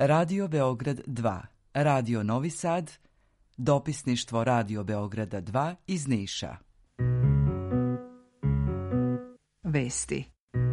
Radio Beograd 2, Radio Novi Sad, dopisništvo Radio Beograda 2 iz Niša. Vesti.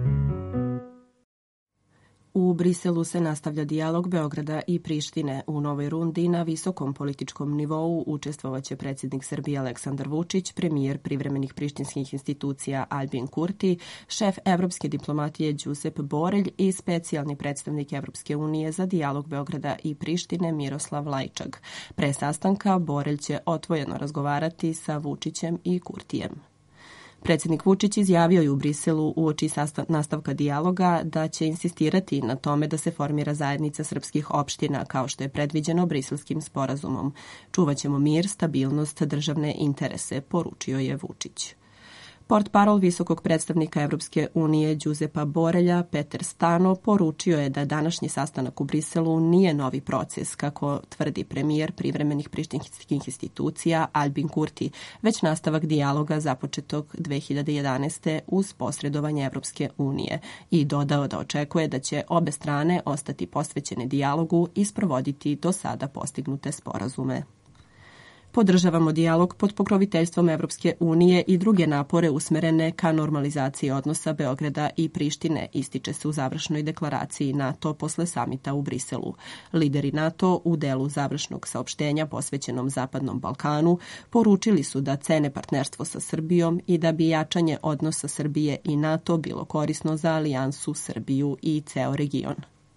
U Briselu se nastavlja dijalog Beograda i Prištine. U novoj rundi na visokom političkom nivou učestvovaće predsjednik Srbije Aleksandar Vučić, premijer privremenih prištinskih institucija Albin Kurti, šef evropske diplomatije Josep Borelj i specijalni predstavnik Evropske unije za dijalog Beograda i Prištine Miroslav Lajčag. Pre sastanka Borelj će otvoreno razgovarati sa Vučićem i Kurtijem. Predsjednik Vučić izjavio je u Briselu uoči nastavka dijaloga da će insistirati na tome da se formira zajednica srpskih opština kao što je predviđeno Briselskim sporazumom. Čuvaćemo mir, stabilnost, državne interese, poručio je Vučić. Portparol visokog predstavnika Evropske unije Josepa Borelja, Peter Stano, poručio je da današnji sastanak u Briselu nije novi proces, kako tvrdi premijer privremenih prištinskih institucija Albin Kurti, već nastavak dijaloga započetog 2011. uz posredovanje Evropske unije i dodao da očekuje da će obe strane ostati posvećene dijalogu i sprovoditi do sada postignute sporazume. Podržavamo dijalog pod pokroviteljstvom Evropske unije i druge napore usmerene ka normalizaciji odnosa Beograda i Prištine, ističe se u završnoj deklaraciji NATO posle samita u Briselu. Lideri NATO u delu završnog saopštenja posvećenom Zapadnom Balkanu poručili su da cene partnerstvo sa Srbijom i da bi jačanje odnosa Srbije i NATO bilo korisno za alijansu, Srbiju i ceo region.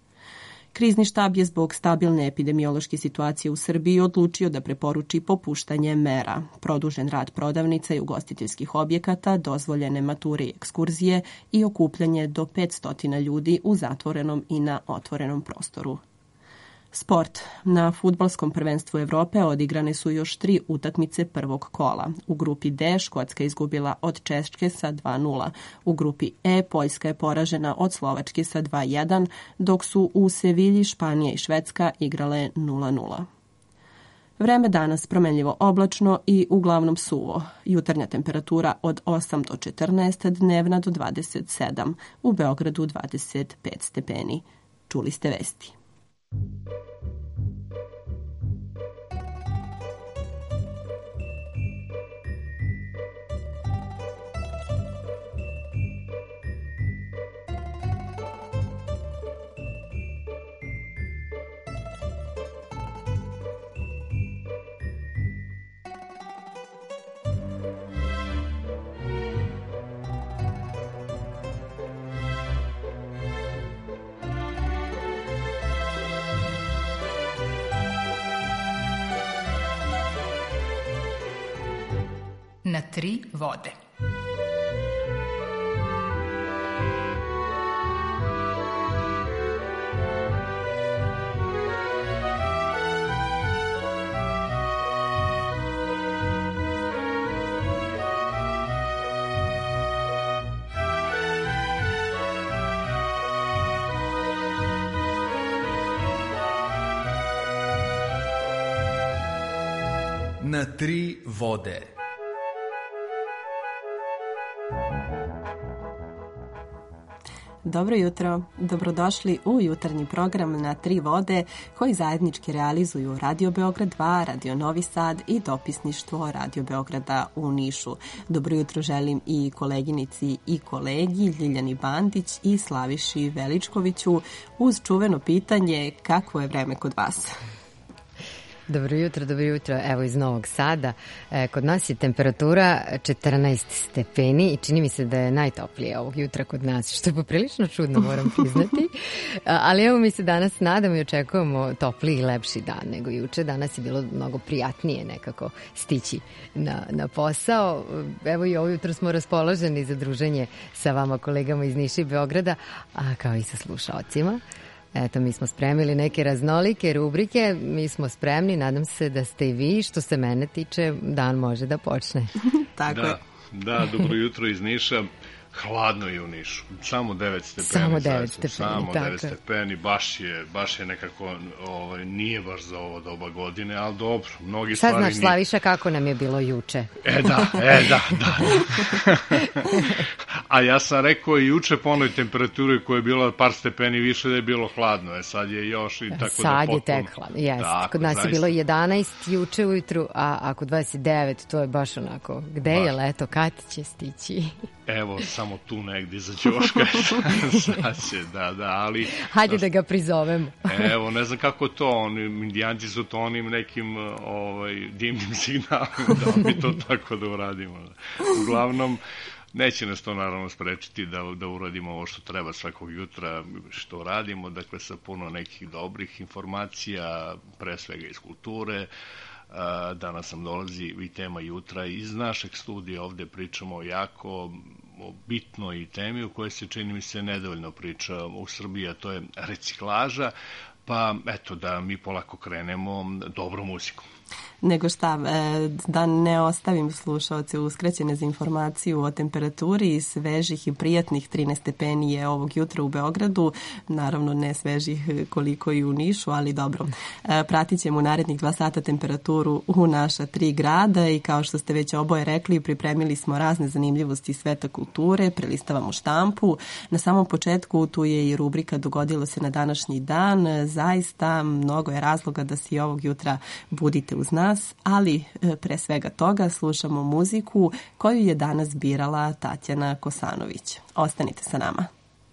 Krizni štab je zbog stabilne epidemiološke situacije u Srbiji odlučio da preporuči popuštanje mera, produžen rad prodavnica i ugostiteljskih objekata, dozvoljene mature i ekskurzije i okupljanje do 500 ljudi u zatvorenom i na otvorenom prostoru. Sport. Na fudbalskom prvenstvu Evrope odigrane su još 3 utakmice prvog kola. U grupi D Škotska izgubila od Češke sa 2:0. U grupi E Poljska je poražena od Slovačke sa 2:1, dok su u Sevilji Španija i Švedska igrale 0:0. Vreme danas promenljivo oblačno i uglavnom suvo. Jutarnja temperatura od 8 do 14, dnevna do 27. U Beogradu 25 stepeni. Čuli ste vesti. Na 3 vode. Na 3 vode. Dobro jutro, dobrodošli u jutarnji program Na 3 vode koji zajednički realizuju Radio Beograd 2, Radio Novi Sad i dopisništvo Radio Beograda u Nišu. Dobro jutro želim i koleginici i kolegi Ljiljani Bandić i Slaviši Veličkoviću uz čuveno pitanje kakvo je vreme kod vas? Dobro jutro. Evo iz Novog Sada. Kod nas je temperatura 14 stepeni i čini mi se da je najtoplije ovog jutra kod nas, što je poprilično čudno, moram priznati. Ali evo mi se danas nadamo i očekujemo topliji i lepši dan nego juče. Danas je bilo mnogo prijatnije nekako stići na posao. Evo i ovo jutro smo raspoloženi za druženje sa vama kolegama iz Niša i Beograda, a kao i sa slušaocima. Eto, mi smo spremili neke raznolike rubrike, mi smo spremni, nadam se da ste i vi, što se mene tiče, dan može da počne. Tako je. Da, dobro jutro iz Niša. Hladno je u Nišu, samo 9 stepeni. Samo 9 stepeni, samo tako 9 stepeni, baš je nekako, nije baš za ovo doba godine, ali dobro, mnogi Šta stvari... znaš, Slaviša, kako nam je bilo juče? Da. A ja sam rekao i juče po onoj temperaturi koja je bila par stepeni više da je bilo hladno, sad je još i tako sad da je tek hladno, jest. Kod nas je bilo 11 juče ujutru, a kod 29 to je baš onako, gde je leto, kad će stići? Evo, samo tu negdje za Ćoška, sad će, da, ali... Hajde da ga prizovemo. Evo, ne znam kako to, indijanci su to onim nekim dimnim signalima, da mi to tako da uradimo. Uglavnom, neće nas to naravno sprečiti da uradimo ovo što treba svakog jutra, što radimo, dakle sa puno nekih dobrih informacija, pre svega iz kulture. Danas nam dolazi i tema jutra iz našeg studija, ovde pričamo o jako bitnoj temi o kojoj se čini mi se nedovoljno priča u Srbiji, a to je reciklaža, pa eto da mi polako krenemo dobrom muzikom. Nego šta, da ne ostavim slušaoce uskraćene za informaciju o temperaturi, svežih i prijatnih 13 stepeni je ovog jutra u Beogradu, naravno ne svežih koliko i u Nišu, ali dobro. Pratit ćemo u narednih 2 sata temperaturu u naša 3 grada i kao što ste već oboje rekli, pripremili smo razne zanimljivosti iz sveta kulture, prelistavamo štampu. Na samom početku tu je i rubrika Dogodilo se na današnji dan. Zaista mnogo je razloga da se i ovog jutra budite uz nas, ali pre svega toga slušamo muziku koju je danas birala Tatjana Kosanović. Ostanite sa nama.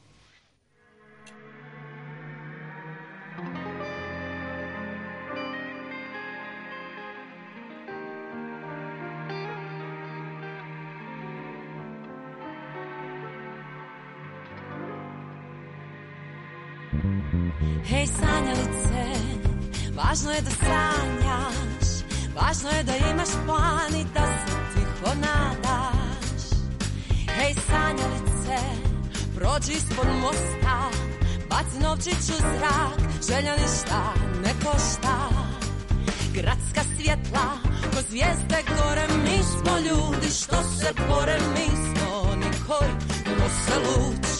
Hej sanjalice, važno je da sanjaš, važno je da imaš plan i da se tiho nadaš. Hej sanjalice, prođi ispod mosta, baci novčić u zrak, želja ništa ne košta. Gradska svjetla, ko zvijezde gore, mi smo ljudi što se bore, mi smo oni koji nose luč.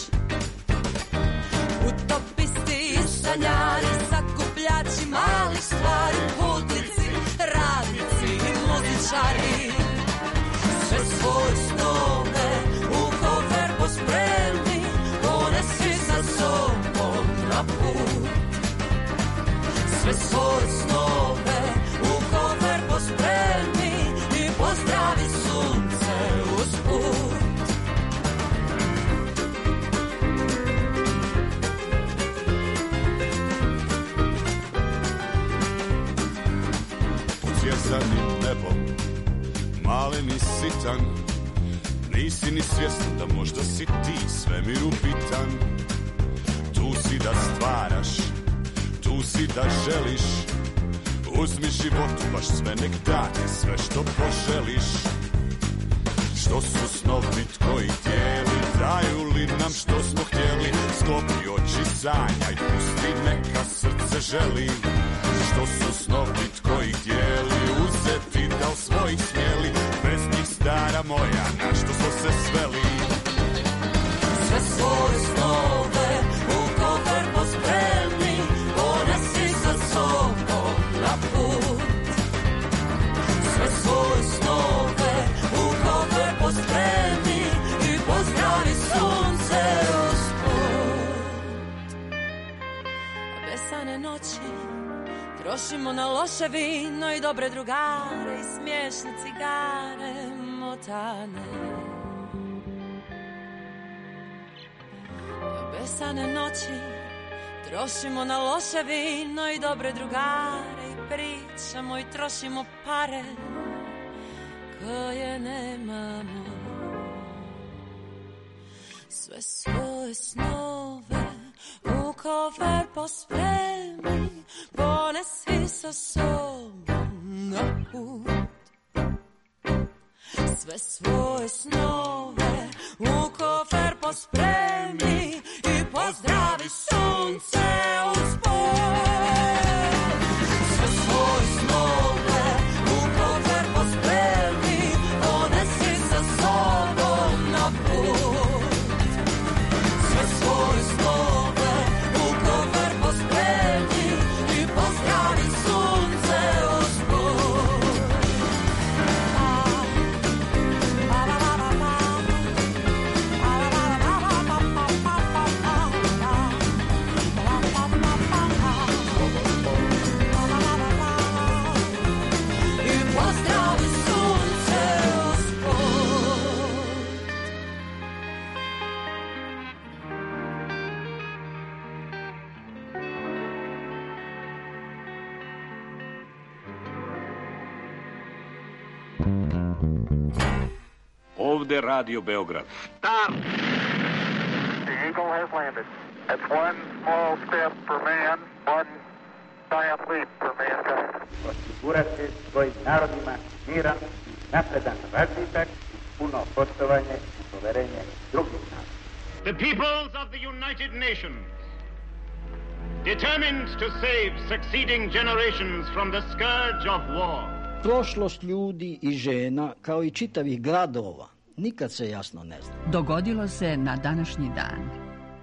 Utopisti i sanjari, sakupljači malih stvari, putnici, radnici i muzičari. Sve svoje snove u kofer pospremi, ponesi sa sobom na put. Sve svoje snove u kofer pospremi i pozdravi sunce usput. Zadnjim nebom, malen i sitan, nisi ni svjestan da možda si ti svemiru bitan. Tu si da stvaraš, tu si da želiš, uzmi životu baš sve, nek dati sve što poželiš. Što su snovi tvoji tijeli, daju li nam što smo htjeli, sklopi oči, sanjaj, pusti neka srce želi. Što su snovi tvoji tijeli, uzeti da li svojih smjeli, bez njih stara moja, na što smo se sveli. Sve svoje snove u kofer pospremi, ponesi sa sobom na put. Sve svoje snove u kofer pospremi i pozdravi sunce usput. Besane noći trošimo na loše vino i dobre drugare i smiješne cigare motane. Besane noći trošimo na loše vino i dobre drugare i pričamo i trošimo pare koje nemamo. Sve svoje snove u kofer pospremi, ponesi sa sobom na put. Sve svoje snove u kofer pospremi i pozdravi sunce usput. Sve svoje snove u kofer pospremi, ponesi sa sobom na put. Ovde Radio Beograd. Start! The Eagle has landed. That's one small step for man, one giant leap for mankind. Osigurati svojim narodima miran, napredan razvitak, puno poštovanje i poverenje drugih naroda. The peoples of the United Nations, determined to save succeeding generations from the scourge of war. Prošlost ljudi i žena, kao i čitavih gradova, nikad se jasno ne zna. Dogodilo se na današnji dan.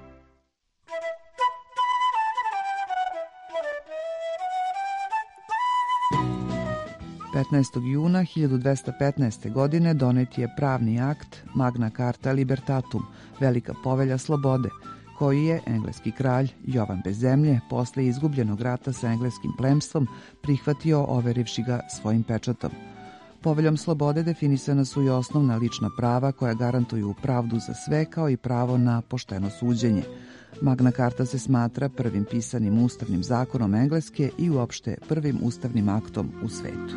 Juna 1215. godine donet je pravni akt Magna Carta Libertatum, Velika povelja slobode, koji je engleski kralj Jovan bez zemlje posle izgubljenog rata sa engleskim plemstvom prihvatio overivši ga svojim pečatom. Poveljom slobode definisana su i osnovna lična prava koja garantuju pravdu za sve kao i pravo na pošteno suđenje. Magna Carta se smatra prvim pisanim ustavnim zakonom Engleske i uopšte prvim ustavnim aktom u svetu.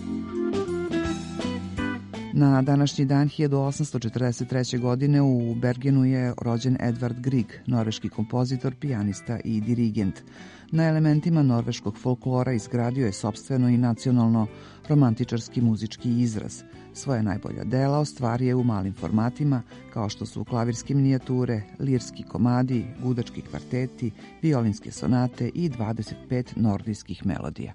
Na današnji dan 1843. godine u Bergenu je rođen Edvard Grieg, norveški kompozitor, pijanista i dirigent. Na elementima norveškog folklora izgradio je sopstveno i nacionalno romantičarski muzički izraz. Svoje najbolja dela ostvario je u malim formatima, kao što su klavirske minijature, lirski komadi, gudački kvarteti, violinske sonate i 25 nordijskih melodija.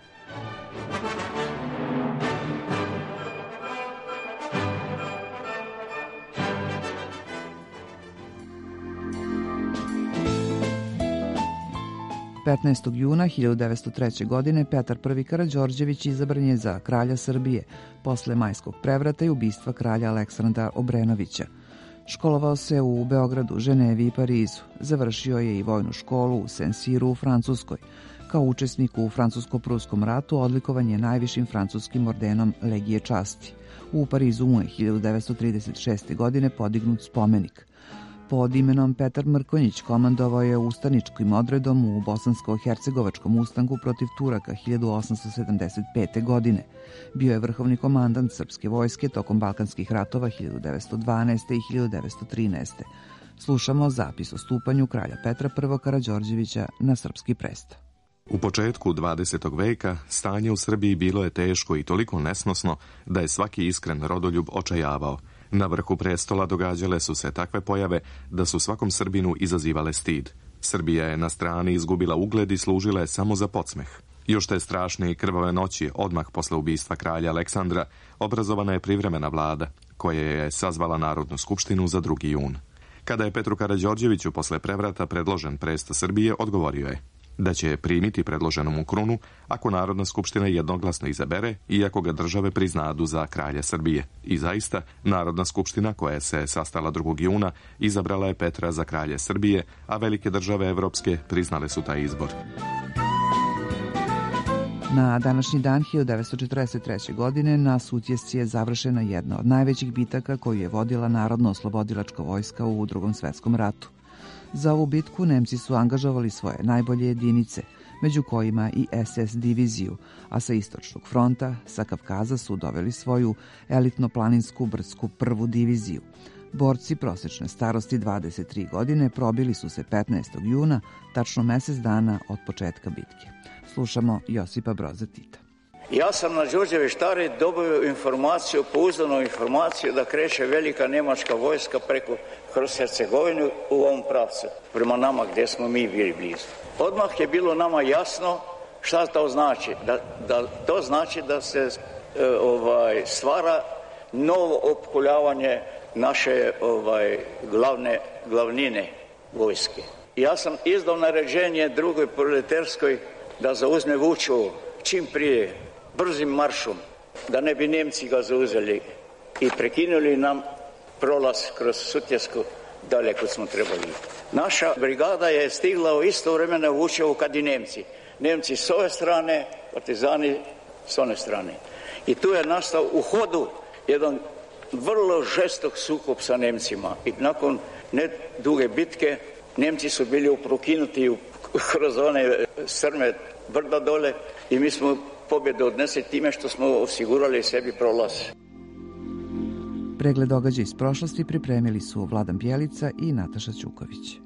Juna 1903. godine Petar I. Karađorđević izabran je za kralja Srbije posle majskog prevrata i ubistva kralja Aleksandra Obrenovića. Školovao se u Beogradu, Ženevi i Parizu. Završio je i vojnu školu u Saint-Cyru u Francuskoj. Kao učesnik u Francusko-pruskom ratu odlikovan je najvišim francuskim ordenom Legije časti. U Parizu mu je 1936. godine podignut spomenik. Pod imenom Petar Mrkonjić komandovao je ustaničkim odredom u bosansko-hercegovačkom ustanku protiv Turaka 1875. godine. Bio je vrhovni komandant srpske vojske tokom Balkanskih ratova 1912. i 1913. Slušamo zapis o stupanju kralja Petra I. Karađorđevića na srpski presto. U početku 20. veka stanje u Srbiji bilo je teško i toliko nesnosno da je svaki iskren rodoljub očajavao. Na vrhu prestola događale su se takve pojave da su svakom Srbinu izazivale stid. Srbija je na strani izgubila ugled i služila je samo za podsmeh. Još te strašne i krvave noći, odmah posle ubistva kralja Aleksandra, obrazovana je privremena vlada, koja je sazvala Narodnu skupštinu za 2. jun. Kada je Petru Karađorđeviću posle prevrata predložen presto Srbije, odgovorio je da će primiti predloženu mu krunu ako Narodna skupština jednoglasno izabere i ako ga države priznadu za kralja Srbije. I zaista, Narodna skupština, koja se sastala 2. juna, izabrala je Petra za kralja Srbije, a velike države evropske priznale su taj izbor. Na današnji dan 1943. godine na Sutjesci je završena jedna od najvećih bitaka koju je vodila Narodno-oslobodilačka vojska u Drugom svetskom ratu. Za ovu bitku Nemci su angažovali svoje najbolje jedinice, među kojima i SS diviziju, a sa istočnog fronta, sa Kavkaza su doveli svoju elitno-planinsku brdsku 1. diviziju. Borci prosečne starosti 23 godine probili su se 15. juna, tačno mesec dana od početka bitke. Slušamo Josipa Broza Tita. Ja sam na Đurđevi štari dobio informaciju, pouzdanu informaciju da kreće velika nemačka vojska kroz Hercegovinu u ovom pravcu, prema nama gdje smo mi bili blizu. Odmah je bilo nama jasno šta to znači. To znači da se stvara novo opkoljavanje naše glavnine vojske. Ja sam izdao naređenje drugoj proletarskoj da zauzme Vučevo čim prije, brzim maršom, da ne bi Nemci ga zauzeli i prekinuli nam prolaz kroz Sutjesku dalje kod smo trebali. Naša brigada je stigla u isto vremena u Vučevu kad i Nemci. Nemci s ove strane, partizani s one strane. I tu je nastao u hodu jedan vrlo žestok sukob sa Nemcima. I nakon neduge bitke Nemci su bili uprokinuti kroz one strme brda dole i mi smo pobjedu odnese time što smo osigurali sebi prolaz. Pregled događaja iz prošlosti pripremili su Vladan Bjelica i Nataša Ćuković.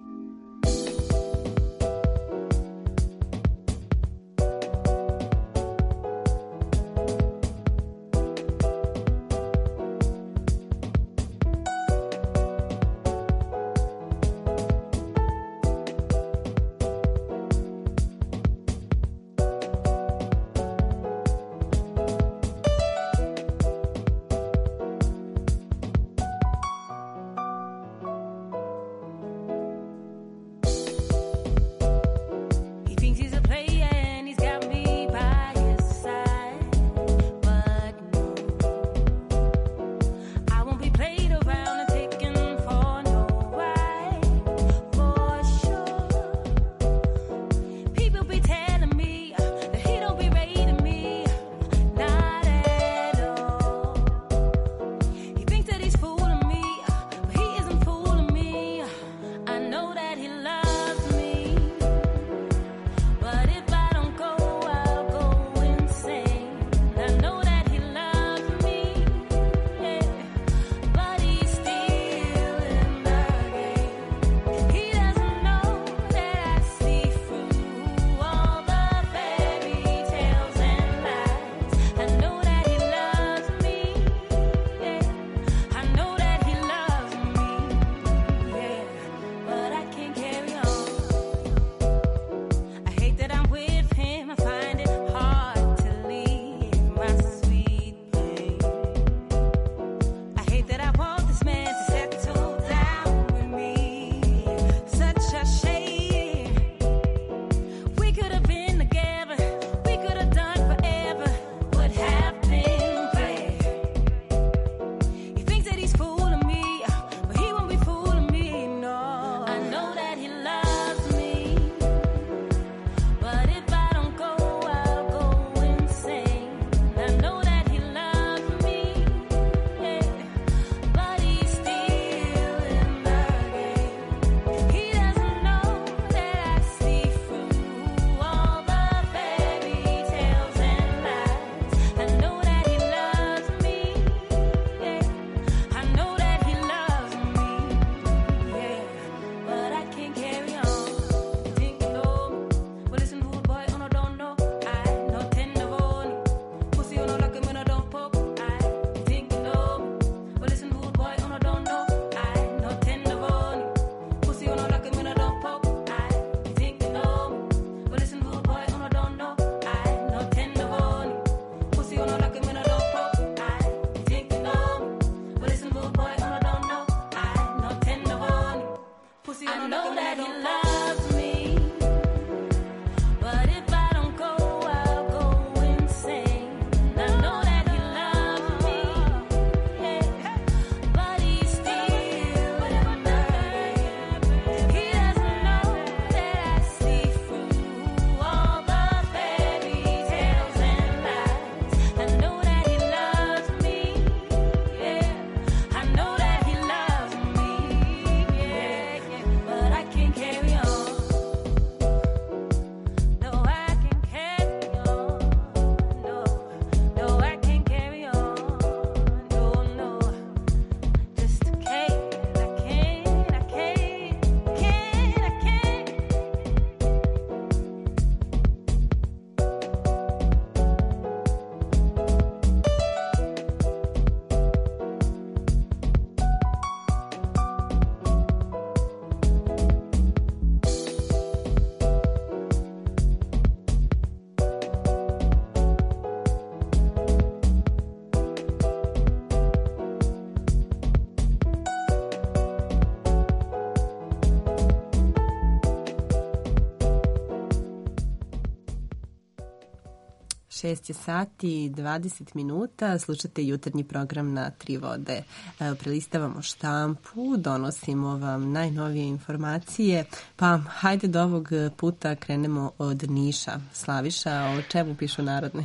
Šest je sati i 20 minuta, slušate jutarnji program na Tri vode. Prelistavamo štampu, donosimo vam najnovije informacije, pa hajde do ovog puta krenemo od Niša. Slaviša, o čemu pišu Narodne?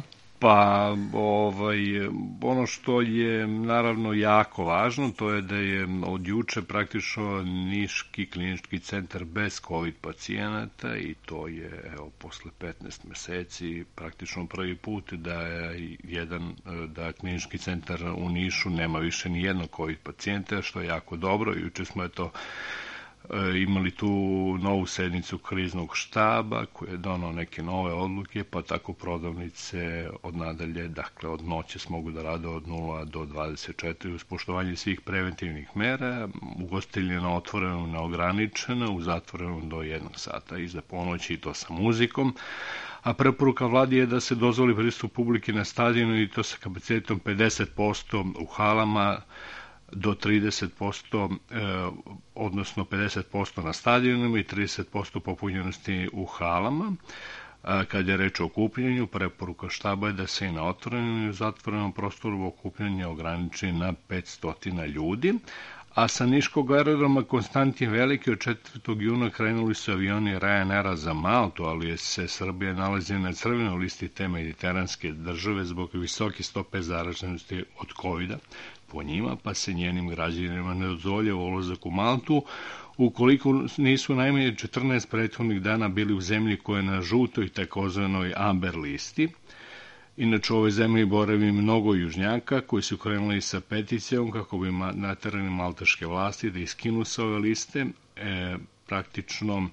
Pa ono što je naravno jako važno, to je da je od juče praktično Niški klinički centar bez COVID pacijenata i to je posle 15 meseci praktično prvi put da klinički centar u Nišu nema više ni jednog COVID pacijenta, što je jako dobro. Juče smo imali tu novu sednicu kriznog štaba koji je donao neke nove odluke, pa tako prodavnice od nadalje, dakle od noće mogu da rade od 0 do 24 uz poštovanje svih preventivnih mera, ugostitelji na otvorenom neograničeno, u zatvorenom do 1 sata iza ponoći i to sa muzikom. A preporuka vladi je da se dozvoli pristup publike na stadionu i to sa kapacitetom 50% u halama, do 30%, odnosno 50% na stadionima i 30% popunjenosti u halama. Kad je reč o okupljanju, preporuka štaba je da se i na otvorenom i zatvorenom prostoru okupljanje ograniči na 500 ljudi. A sa Niškog aerodroma Konstantin Veliki od 4. juna krenuli su avioni Ryanaira za Maltu, ali se Srbija nalazi na crvenoj listi te mediteranske države zbog visoke stope zaraženosti od COVID-a po njima, pa se njenim građanima ne dozvoljava ulazak u Maltu ukoliko nisu najmanje 14 prethodnih dana bili u zemlji koja je na žutoj takozvanoj amber listi. Inače, u ovoj zemlji boravi mnogo južnjaka koji su krenuli sa peticijom kako bi naterali malteške vlasti da iskinu sa ove liste. Praktično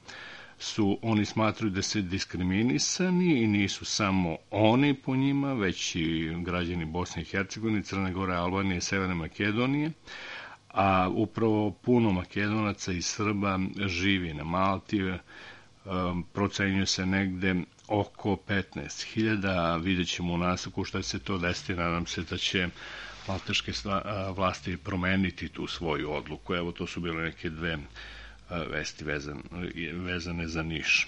oni smatruju da se diskriminisani i nisu samo oni po njima, već i građani Bosne i Hercegovine, Crne Gore, Albanije, Severne Makedonije, a upravo puno Makedonaca i Srba živi na Malti, procenjuje se negde oko 15.000, vidjet ćemo u nastavku šta se to desiti, nadam se da će malteške vlasti promeniti tu svoju odluku. Evo, to su bile neke dve vesti vezane za Niš.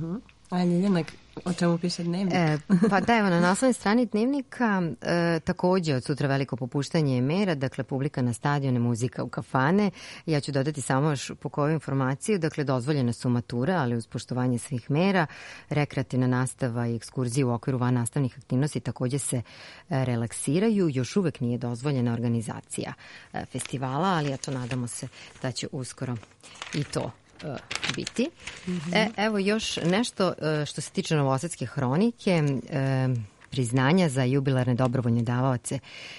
A Ljiljana, o čemu piše Dnevnik? Pa da, evo, na naslovnoj strani Dnevnika takođe od sutra veliko popuštanje mera, dakle publika na stadione, muzika u kafane. Ja ću dodati samo još po koju informaciju, dakle dozvoljene su matura, ali uz poštovanje svih mera, rekreativna nastava i ekskurzije u okviru van nastavnih aktivnosti takođe se relaksiraju. Još uvek nije dozvoljena organizacija festivala, ali eto, nadamo se da će uskoro i to biti. Evo još nešto što se tiče Novosadske hronike, priznanja za jubilarne dobrovoljne davaoce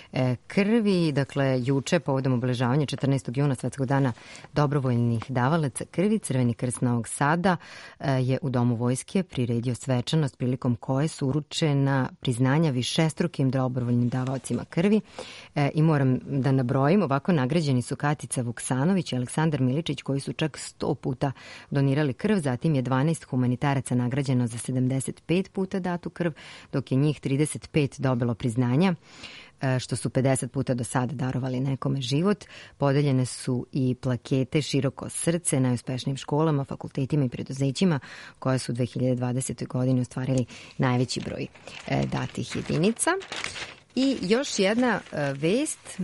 krvi. Dakle, juče povodom obeležavanja 14. juna Svetskog dana dobrovoljnih davalaca krvi, Crveni krst Novog Sada je u Domu vojske priredio svečanost prilikom koje su uručena priznanja višestrukim dobrovoljnim davaocima krvi. I moram da nabrojim, ovako nagrađeni su Katica Vuksanović i Aleksandar Miličić koji su čak 100 puta donirali krv, zatim je 12 humanitaraca nagrađeno za 75 puta datu krv, dok je njih 35 dobilo priznanja, što su 50 puta do sada darovali nekome život. Podeljene su i plakete Široko srce najuspešnijim školama, fakultetima i preduzećima koje su u 2020. godini ostvarili najveći broj datih jedinica. I još jedna vest,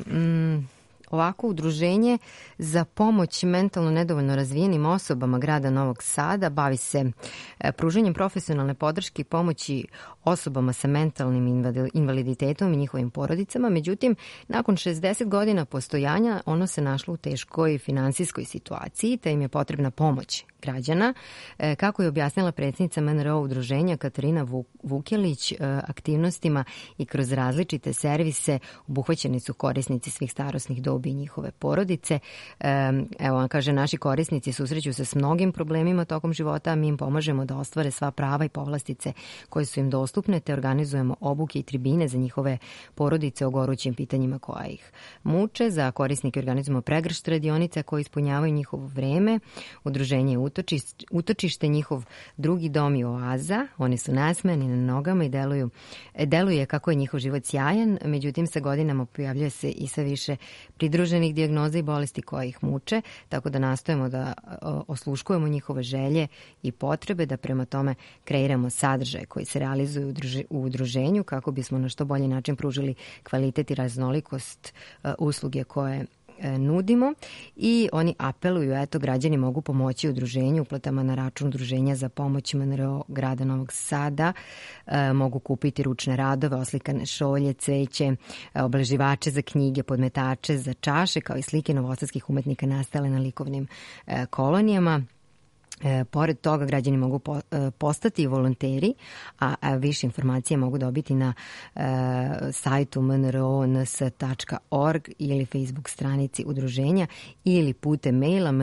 ovako udruženje za pomoć mentalno nedovoljno razvijenim osobama grada Novog Sada bavi se pružanjem profesionalne podrške i pomoći osobama sa mentalnim invaliditetom i njihovim porodicama. Međutim, nakon 60 godina postojanja ono se našlo u teškoj finansijskoj situaciji, te im je potrebna pomoć građana. Kako je objasnila predsjednica MNRO udruženja Katarina Vukelić, aktivnostima i kroz različite servise obuhvaćeni su korisnici svih starosnih dobi i njihove porodice. Evo, on kaže, naši korisnici susreću se s mnogim problemima tokom života, a mi im pomažemo da ostvare sva prava i povlastice koje su im dostupne, te organizujemo obuke i tribine za njihove porodice o gorućim pitanjima koja ih muče. Za korisnike organizujemo pregršt radionica koje ispunjavaju njihovo vreme. Udruženje utočište, njihov drugi dom i oaza. Oni su nasmejani na nogama i deluje kako je njihov život sjajan, međutim sa godinama pojavljuje se i sve više pridruženih dijagnoza i bolesti koje ih muče, tako da nastojimo da osluškujemo njihove želje i potrebe, da prema tome kreiramo sadržaje koji se realizuju u udruženju kako bismo na što bolji način pružili kvalitet i raznolikost usluge koje nudimo i oni apeluju, eto, građani mogu pomoći udruženju uplatama na račun Udruženja za pomoć MNRO grada Novog Sada, mogu kupiti ručne radove, oslikane šolje, cveće, obeleživače za knjige, podmetače za čaše, kao i slike novosadskih umetnika nastale na likovnim kolonijama. Pored toga, građani mogu postati volonteri, a više informacije mogu dobiti na sajtu mnro.ns.org ili Facebook stranici udruženja ili putem maila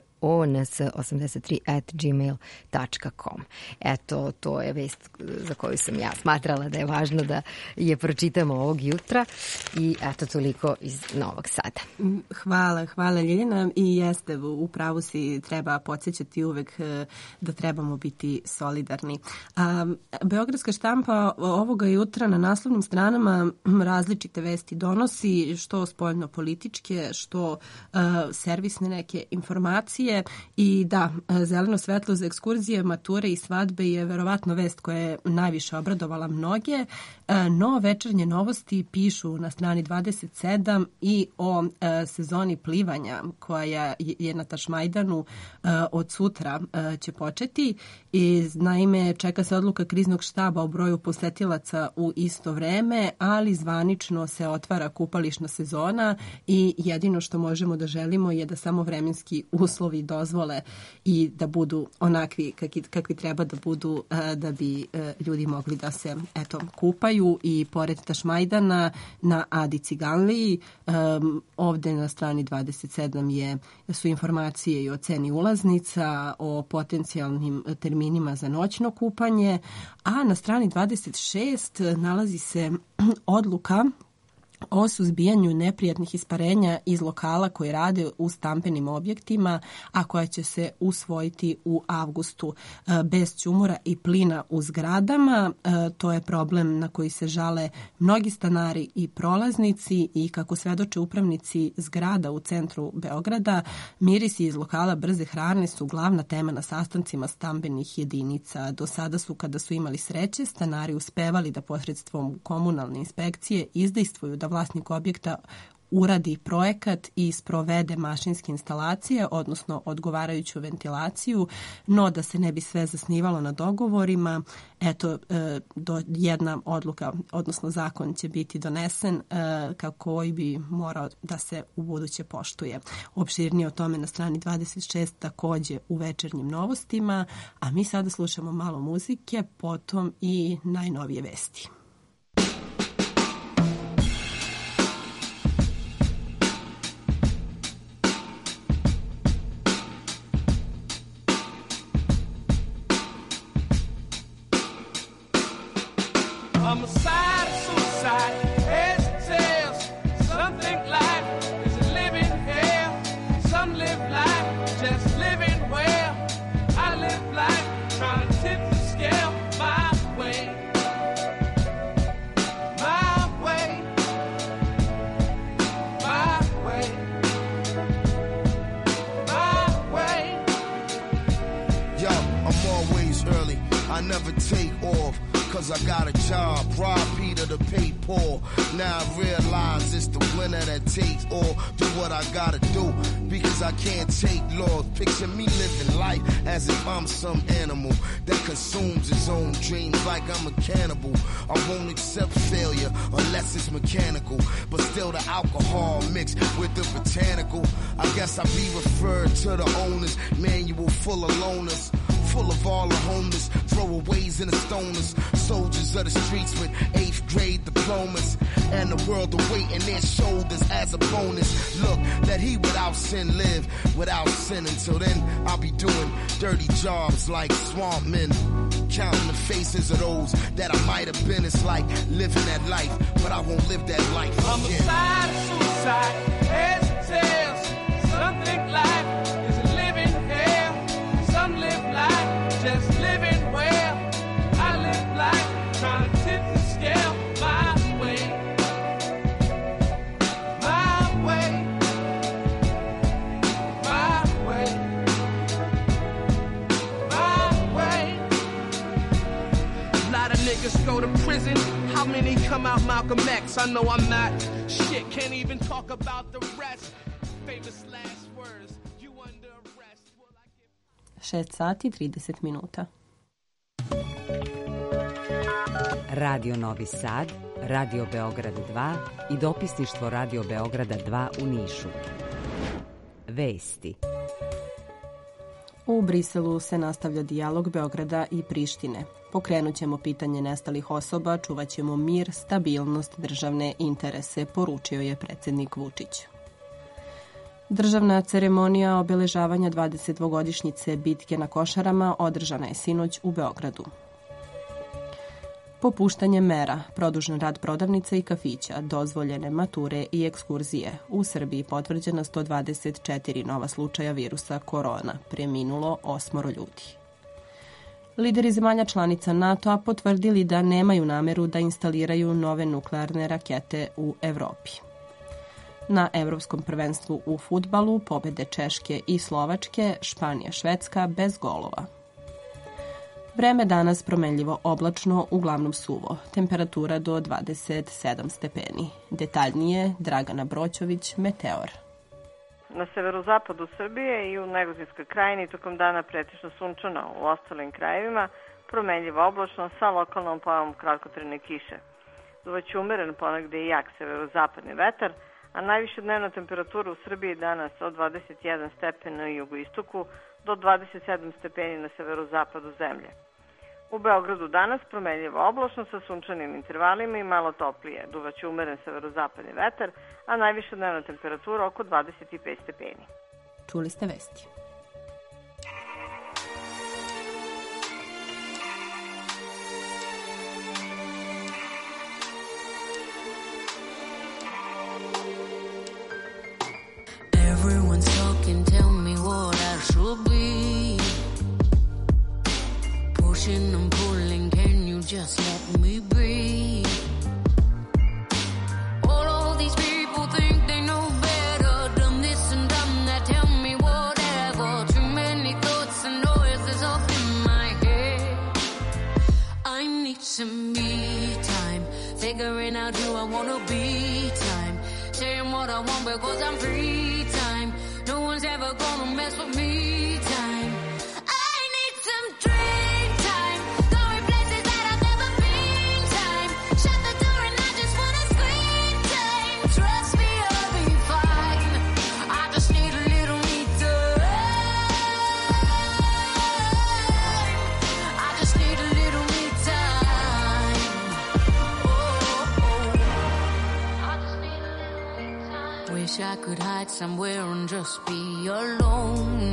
mnro.ons83@gmail.com. Eto, to je vest za koju sam ja smatrala da je važno da je pročitamo ovog jutra i eto, toliko iz Novog Sada. Hvala Ljiljana, i jeste, u pravu si, treba podsjećati uvek da trebamo biti solidarni. Beogradska štampa ovoga jutra na naslovnim stranama različite vesti donosi, što spoljno političke, što servisne neke informacije. I da, zeleno svetlo za ekskurzije, mature i svadbe je verovatno vest koja je najviše obradovala mnoge, no večernje novosti pišu na strani 27 i o sezoni plivanja koja je na Tašmajdanu od sutra će početi. I naime, čeka se odluka kriznog štaba o broju posetilaca u isto vreme, ali zvanično se otvara kupališna sezona i jedino što možemo da želimo je da samo vremenski uslovi dozvole i da budu onakvi kakvi treba da budu, da bi ljudi mogli da se kupaju. I pored Tašmajdana na Adi Ciganliji, ovde na strani 27 su informacije i o ceni ulaznica, o potencijalnim terminima za noćno kupanje, a na strani 26 nalazi se odluka o suzbijanju neprijatnih isparenja iz lokala koji rade u stambenim objektima, a koja će se usvojiti u avgustu bez ćumura i plina u zgradama. To je problem na koji se žale mnogi stanari i prolaznici i kako svedoče upravnici zgrada u centru Beograda, mirisi iz lokala brze hrane su glavna tema na sastancima stambenih jedinica. Do sada su, kada su imali sreće, stanari uspevali da posredstvom komunalne inspekcije izdejstvuju da vlasnik objekta uradi projekat i sprovede mašinske instalacije, odnosno odgovarajuću ventilaciju, no da se ne bi sve zasnivalo na dogovorima, jedna odluka, odnosno zakon će biti donesen koji bi morao da se u buduće poštuje. Opširnije o tome na strani 26 takođe u večernjim novostima, a mi sada slušamo malo muzike, potom i najnovije vesti. Homicide, suicide, heads and tails. Some think life is a living hell. Some live life just living well. I live life trying to tip the scale my way. My way. My way. My way. Yo, I'm always early. I never take off. Cause I got a job, rob Peter to pay Paul. Now I realize it's the winner that takes all. Do what I gotta do, because I can't take laws. Picture me living life as if I'm some animal that consumes his own dreams like I'm a cannibal. I won't accept failure unless it's mechanical, but still the alcohol mixed with the botanical. I guess I be referred to the owner's manual full of loners, full of all the homeless, throwaways and the stoners, soldiers of the streets with 8th grade diplomas, and the world to weight in their shoulders as a bonus. Look, let he without sin live without sin. Until then, I'll be doing dirty jobs like swamp men, counting the faces of those that I might have been. It's like living that life, but I won't live that life again. Homicide, suicide, heads and tails. Some think life is a living hell. Some live life just living well. I live life trying to tip the scale my way. My way. My way. My way. A lot of niggas go to prison. How many come out Malcolm X? I know I'm not shit, can't even talk about the rest. famous last words. You under arrest. 6 sati 30 minuta. Radio Novi Sad, Radio Beograd 2 i dopisništvo Radio Beograda 2 u Nišu. Vesti. U Briselu se nastavlja dijalog Beograda i Prištine. Pokrenut ćemo pitanje nestalih osoba, čuvat ćemo mir, stabilnost, državne interese, poručio je predsjednik Vučić. Državna ceremonija obeležavanja 22-godišnjice bitke na Košarama održana je sinoć u Beogradu. Popuštanje mera, produžen rad prodavnica i kafića, dozvoljene mature i ekskurzije. U Srbiji potvrđena 124 nova slučaja virusa korona, preminulo 8 ljudi. Lideri zemalja članica NATO-a potvrdili da nemaju nameru da instaliraju nove nuklearne rakete u Evropi. Na Evropskom prvenstvu u fudbalu pobede Češke i Slovačke, Španija, Švedska bez golova. Vreme danas promenljivo oblačno, uglavnom suvo. Temperatura do 27 stepeni. Detaljnije Dragana Broćović, Meteor. Na severozapadu Srbije i u Negotinskoj krajini tokom dana pretežno sunčano, u ostalim krajevima promenljivo oblačno sa lokalnom pojavom kratkotrajne kiše. Duvaće umeren ponegde i jak severozapadni vetar, a najviša dnevna temperatura u Srbiji danas od 21 stepen na jugoistoku do 27 stepeni na severozapadu zemlje. U Beogradu danas promenljivo oblačno sa sunčanim intervalima i malo toplije. Duvaće umeren severozapadni vetar, a najviša dnevna temperatura oko 25 stepeni. Čuli ste vesti. Everyone's talking, tell me what I should be. Pushing and pulling, can you just let me breathe? All these people think they know better, done this and done that, tell me whatever. Too many thoughts and noises up in my head. I need some me time, figuring out who I wanna be time, saying what I want because I'm free time. No one's ever gonna mess with me time. I need some drink time, going places that I've never been time. Shut the door and I just wanna scream time. Trust me, I'll be fine. I just need a little me time. I just need a little me time. I just need a little me time. Wish I could hide somewhere and just be alone.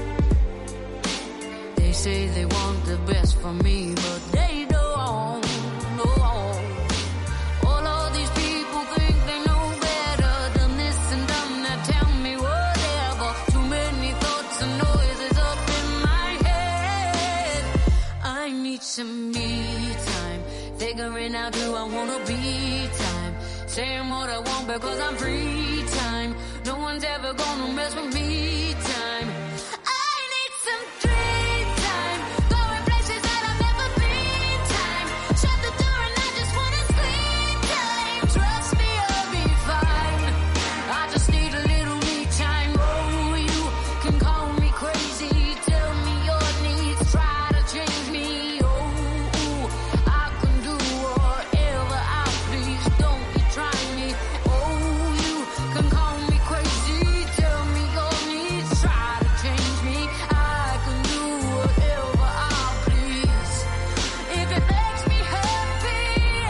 They say they want the best for me, but they don't. No. All of these people think they know better, done this and done that, tell me whatever. Too many thoughts and noises up in my head. I need some me time, figuring out who I wanna be time, saying what I want because I'm free time. No one's ever gonna mess with me time. I need some drink time, going places that I've never been time. Shut the door and I just wanna scream time. Trust me, I'll be fine. I just need a little me time. Oh, you can call me crazy, tell me your needs, try to change me. Oh, I can do whatever I please. Don't you try me. Oh, you can call me crazy, tell me your needs, try to change me. I can do whatever I please, if it makes me happy.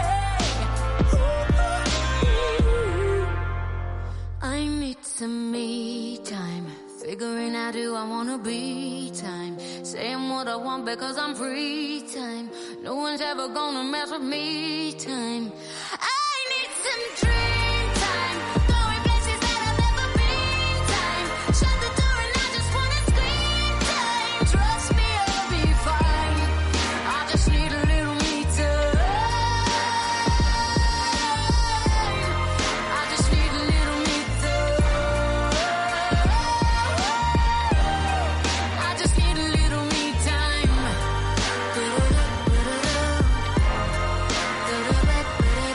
I need some me time, figuring out who I wanna be time, saying what I want because I'm free time. No one's ever gonna mess with me time. I need some drink time, going places that I've never been time. Shut the door and I just wanna scream time. Trust me, I'll be fine. I just need a little me time. I just need a little me time. I just need a little me time.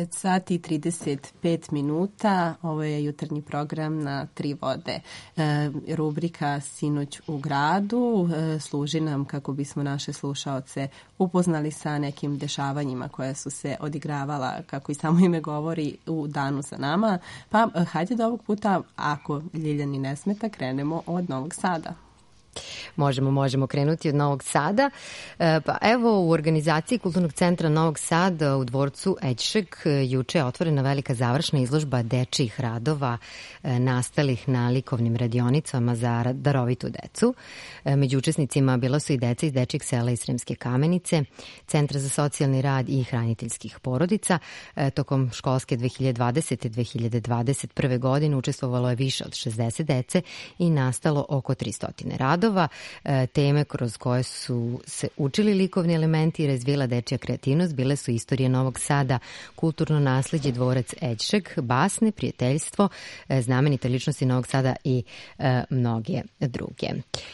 9 sati i 35 minuta. Ovo je jutarnji program na Tri vode. Rubrika Sinoć u gradu služi nam kako bismo naše slušaoce upoznali sa nekim dešavanjima koja su se odigravala, kako i samo ime govori, u danu za nama. Pa hajde da ovog puta, ako Ljiljani ne smeta, krenemo od Novog Sada. Možemo krenuti od Novog Sada. Pa evo, u organizaciji Kulturnog centra Novog Sada u dvorcu Eđšek juče je otvorena velika završna izložba dečijih radova nastalih na likovnim radionicama za darovitu decu. Među učesnicima bila su i deca iz dečijeg sela i Sremske Kamenice, Centra za socijalni rad i hraniteljskih porodica. Tokom školske 2020. 2021. godine učestvovalo je više od 60 dece i nastalo oko 300 radova. Teme kroz koje su se učili likovni elementi i razvila dečija kreativnost bile su istorije Novog Sada, kulturno nasleđe, dvorac Eđšek, basne, prijateljstvo, znamenite ličnosti Novog Sada i mnoge druge.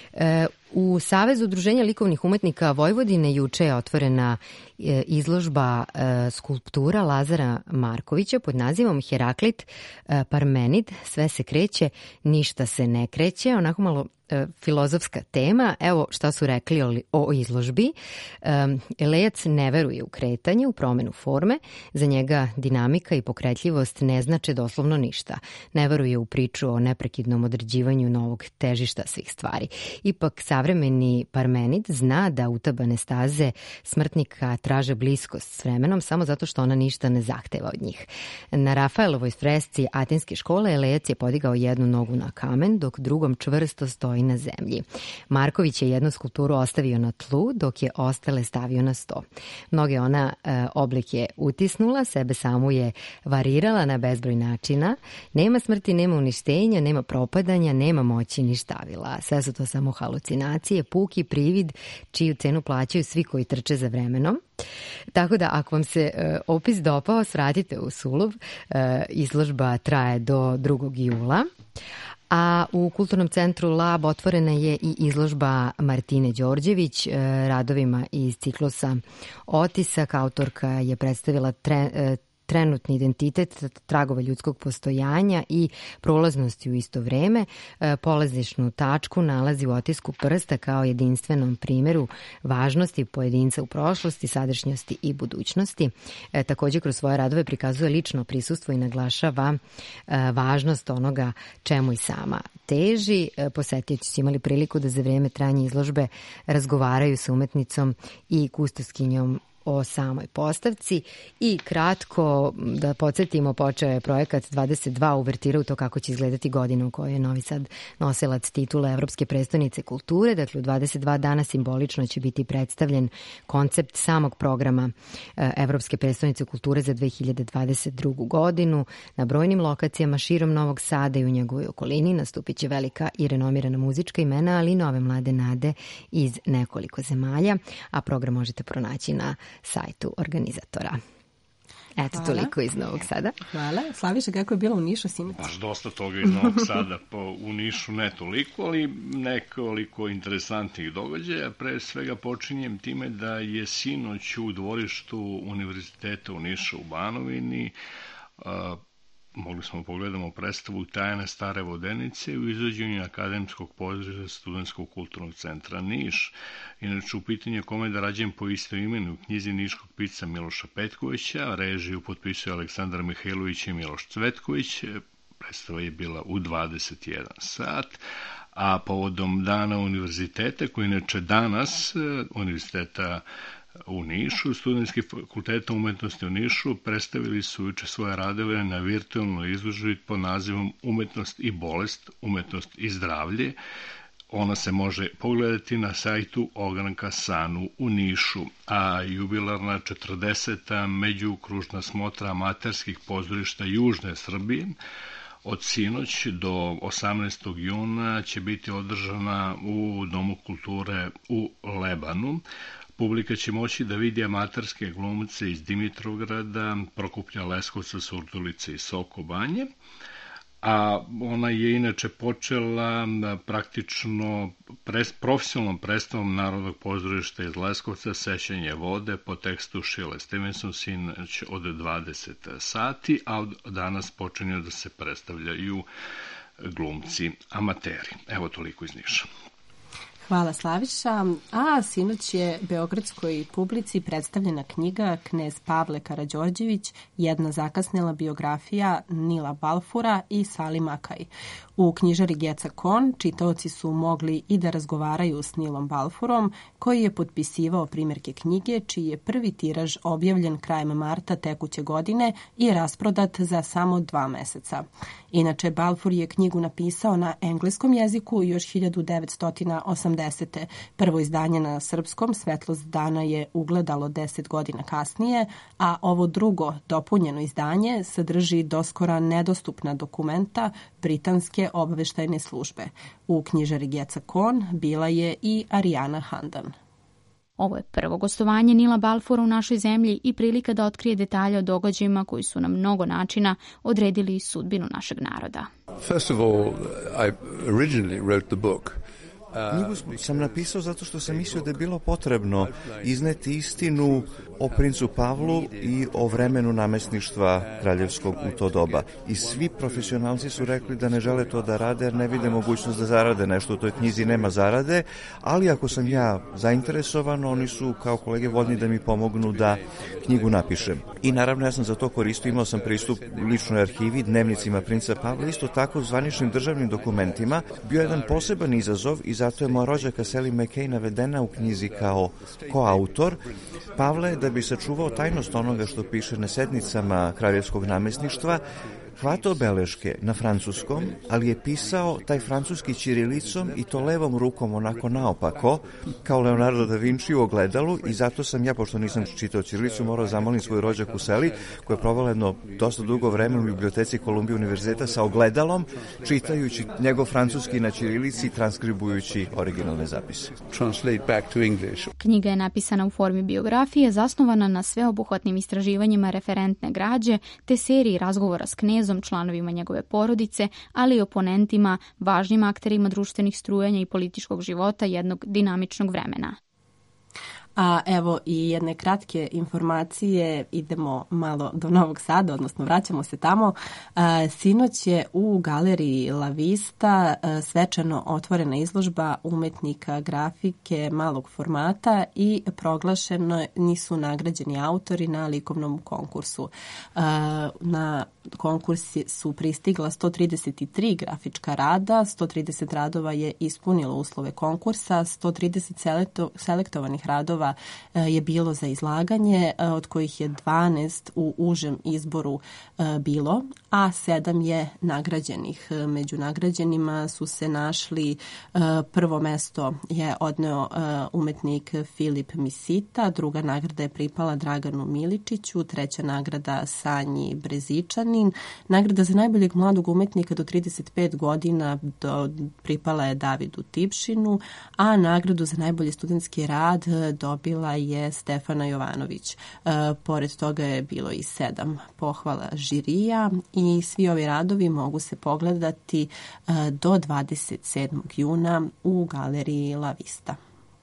U Savezu udruženja likovnih umetnika Vojvodine juče je otvorena izložba skulptura Lazara Markovića pod nazivom Heraklit Parmenid, sve se kreće, ništa se ne kreće, onako malo filozofska tema. Evo šta su rekli o izložbi. Elejac ne veruje u kretanje, u promenu forme. Za njega dinamika i pokretljivost ne znače doslovno ništa. Ne veruje u priču o neprekidnom određivanju novog težišta svih stvari. Ipak savremeni Parmenid zna da utabane staze smrtnika traže bliskost s vremenom samo zato što ona ništa ne zahteva od njih. Na Rafaelovoj fresci Atinske škole Elejac je podigao jednu nogu na kamen, dok drugom čvrsto stoji na zemlji. Marković je jednu skulpturu ostavio na tlu, dok je ostale stavio na sto. Mnoge ona oblik je utisnula, sebe samu je varirala na bezbroj načina. Nema smrti, nema uništenja, nema propadanja, nema moći ni štavila. Sve su to samo halucinacije, puki privid, čiju cenu plaćaju svi koji trče za vremenom. Tako da ako vam se opis dopao, svratite u Sulub. Izložba traje do 2. jula. A u Kulturnom centru Lab otvorena je i izložba Martine Đorđević radovima iz ciklusa Otisak. Autorka je predstavila trenutni identitet, tragove ljudskog postojanja i prolaznosti u isto vreme. Polazišnu tačku nalazi u otisku prsta kao jedinstvenom primjeru važnosti pojedinca u prošlosti, sadašnjosti i budućnosti. Također kroz svoje radove prikazuje lično prisustvo i naglašava važnost onoga čemu i sama teži. Posetioci su imali priliku da za vrijeme trajanja izložbe razgovaraju sa umetnicom i kustoskinjom o samoj postavci. I kratko da podsjetimo, počeo je projekat 22 uvertira u to kako će izgledati godina u kojoj je Novi Sad nosilac titule Evropske prestonice kulture. Dakle, u 22 dana simbolično će biti predstavljen koncept samog programa Evropske prestonice kulture za 2022. godinu. Na brojnim lokacijama širom Novog Sada i u njegovoj okolini nastupit će velika i renomirana muzička imena, ali i nove mlade nade iz nekoliko zemalja, a program možete pronaći na sajtu organizatora. Eto, hvala. Toliko iz Novog Sada. Hvala. Slaviša, kako je bilo u Nišu sinoć? Baš dosta toga iz Novog Sada. U Nišu ne toliko, ali nekoliko interesantnih događaja. Pre svega počinjem time da je sinoć u dvorištu Univerziteta u Nišu u Banovini mogli smo pogledamo predstavu Tajne stare vodenice u izvođenju Akademskog pozorišta Studentskog kulturnog centra Niš. Inače, u pitanju kome da rađem po isto imenu u knjizi niškog pisca Miloša Petkovića, režiju potpisuje Aleksandar Mihajlović i Miloš Cvetković. Predstava je bila u 21 sat. A povodom Dana univerziteta, koji inače danas Univerziteta u Nišu, Studentski fakulteta umetnosti u Nišu predstavili su juče svoje radove na virtualnoj izložbi pod nazivom Umetnost i bolest, umetnost i zdravlje. Ona se može pogledati na sajtu Ogranka Sanu u Nišu, a jubilarna 40. međukružna smotra amaterskih pozorišta Južne Srbije od sinoć do 18. juna će biti održana u Domu kulture u Lebanu. Publika će moći da vidi amaterske glumce iz Dimitrovgrada, Prokuplja, Leskovca, Surdulice i Soko Banje. a ona je inače počela praktično profesionalnom predstavom Narodnog pozorišta iz Leskovca Sećanje vode po tekstu Šile Stevenson Sinoć od 20 sati, a od danas počinju da se predstavljaju glumci amateri. Evo toliko iz Niša. Hvala Slaviša. A sinoć je beogradskoj publici predstavljena knjiga Knez Pavle Karađorđević, jedna zakasnela biografija Nila Balfura i Sali Makaj. U knjižari Geca Kon čitaoci su mogli i da razgovaraju s Nilom Balfurom, koji je potpisivao primjerke knjige, čiji je prvi tiraž objavljen krajem marta tekuće godine i rasprodat za samo 2 meseca. Inače, Balfour je knjigu napisao na engleskom jeziku još 1980. Prvo izdanje na srpskom, Svetlost dana, je ugledalo 10 godina kasnije, a ovo drugo, dopunjeno izdanje, sadrži doskora nedostupna dokumenta britanske obaveštajne službe. U knjižari Geca Kon bila je i Ariana Handan. Ovo je prvo gostovanje Nila Balfoura u našoj zemlji i prilika da otkrije detalje o događajima koji su na mnogo načina odredili sudbinu našeg naroda. First of all, I originally wrote the book. Knjigu sam napisao zato što sam mislio da je bilo potrebno izneti istinu o princu Pavlu i o vremenu namestništva kraljevskog u to doba. I svi profesionalci su rekli da ne žele to da rade jer ne vide mogućnost da zarade nešto. U toj knjizi nema zarade, ali ako sam ja zainteresovan, oni su kao kolege voljni da mi pomognu da knjigu napišem. I naravno ja sam za to koristio, imao sam pristup ličnoj arhivi, dnevnicima princa Pavla, isto tako zvaničnim državnim dokumentima. Bio jedan poseban izazov i zato je moja rođaka Sally McKay navedena u knjizi kao koautor. Pavle, da bi sačuvao tajnost onoga što piše na sednicama kraljevskog namestništva, hvatao beleške na francuskom, ali je pisao taj francuski ćirilicom i to levom rukom onako naopako, kao Leonardo da Vinci u ogledalu, i zato sam ja, pošto nisam čitao ćirilicu, morao zamolim svoju rođaku Sally, koja je provela jedno dosta dugo vreme u biblioteci Kolumbije univerziteta sa ogledalom, čitajući njegov francuski na ćirilici i transkribujući originalne zapise. Translate back to English. Knjiga je napisana u formi biografije, zasnovana na sveobuhvatnim istraživanjima referentne građe, te seriji razgovora s knezom, članovima njegove porodice, ali i oponentima, važnim akterima društvenih strujanja i političkog života jednog dinamičnog vremena. A evo i jedne kratke informacije, idemo malo do Novog Sada, odnosno vraćamo se tamo. Sinoć je u galeriji La Vista svečano otvorena izložba umetnika grafike malog formata i proglašeno nisu nagrađeni autori na likovnom konkursu. Na konkurs su pristigla 133 grafička rada, 130 radova je ispunilo uslove konkursa, 130 selektovanih radova je bilo za izlaganje, od kojih je 12 u užem izboru bilo, a 7 je nagrađenih. Među nagrađenima su se našli, prvo mesto je odneo umetnik Filip Misita, druga nagrada je pripala Draganu Miličiću, treća nagrada Sanji Brezičanin, nagrada za najboljeg mladog umetnika do 35 godina pripala je Davidu Tipšinu, a nagradu za najbolji studentski rad dobila je Stefana Jovanović. Pored toga je bilo i 7 pohvala žirija i svi ovi radovi mogu se pogledati do 27. juna u galeriji La Vista.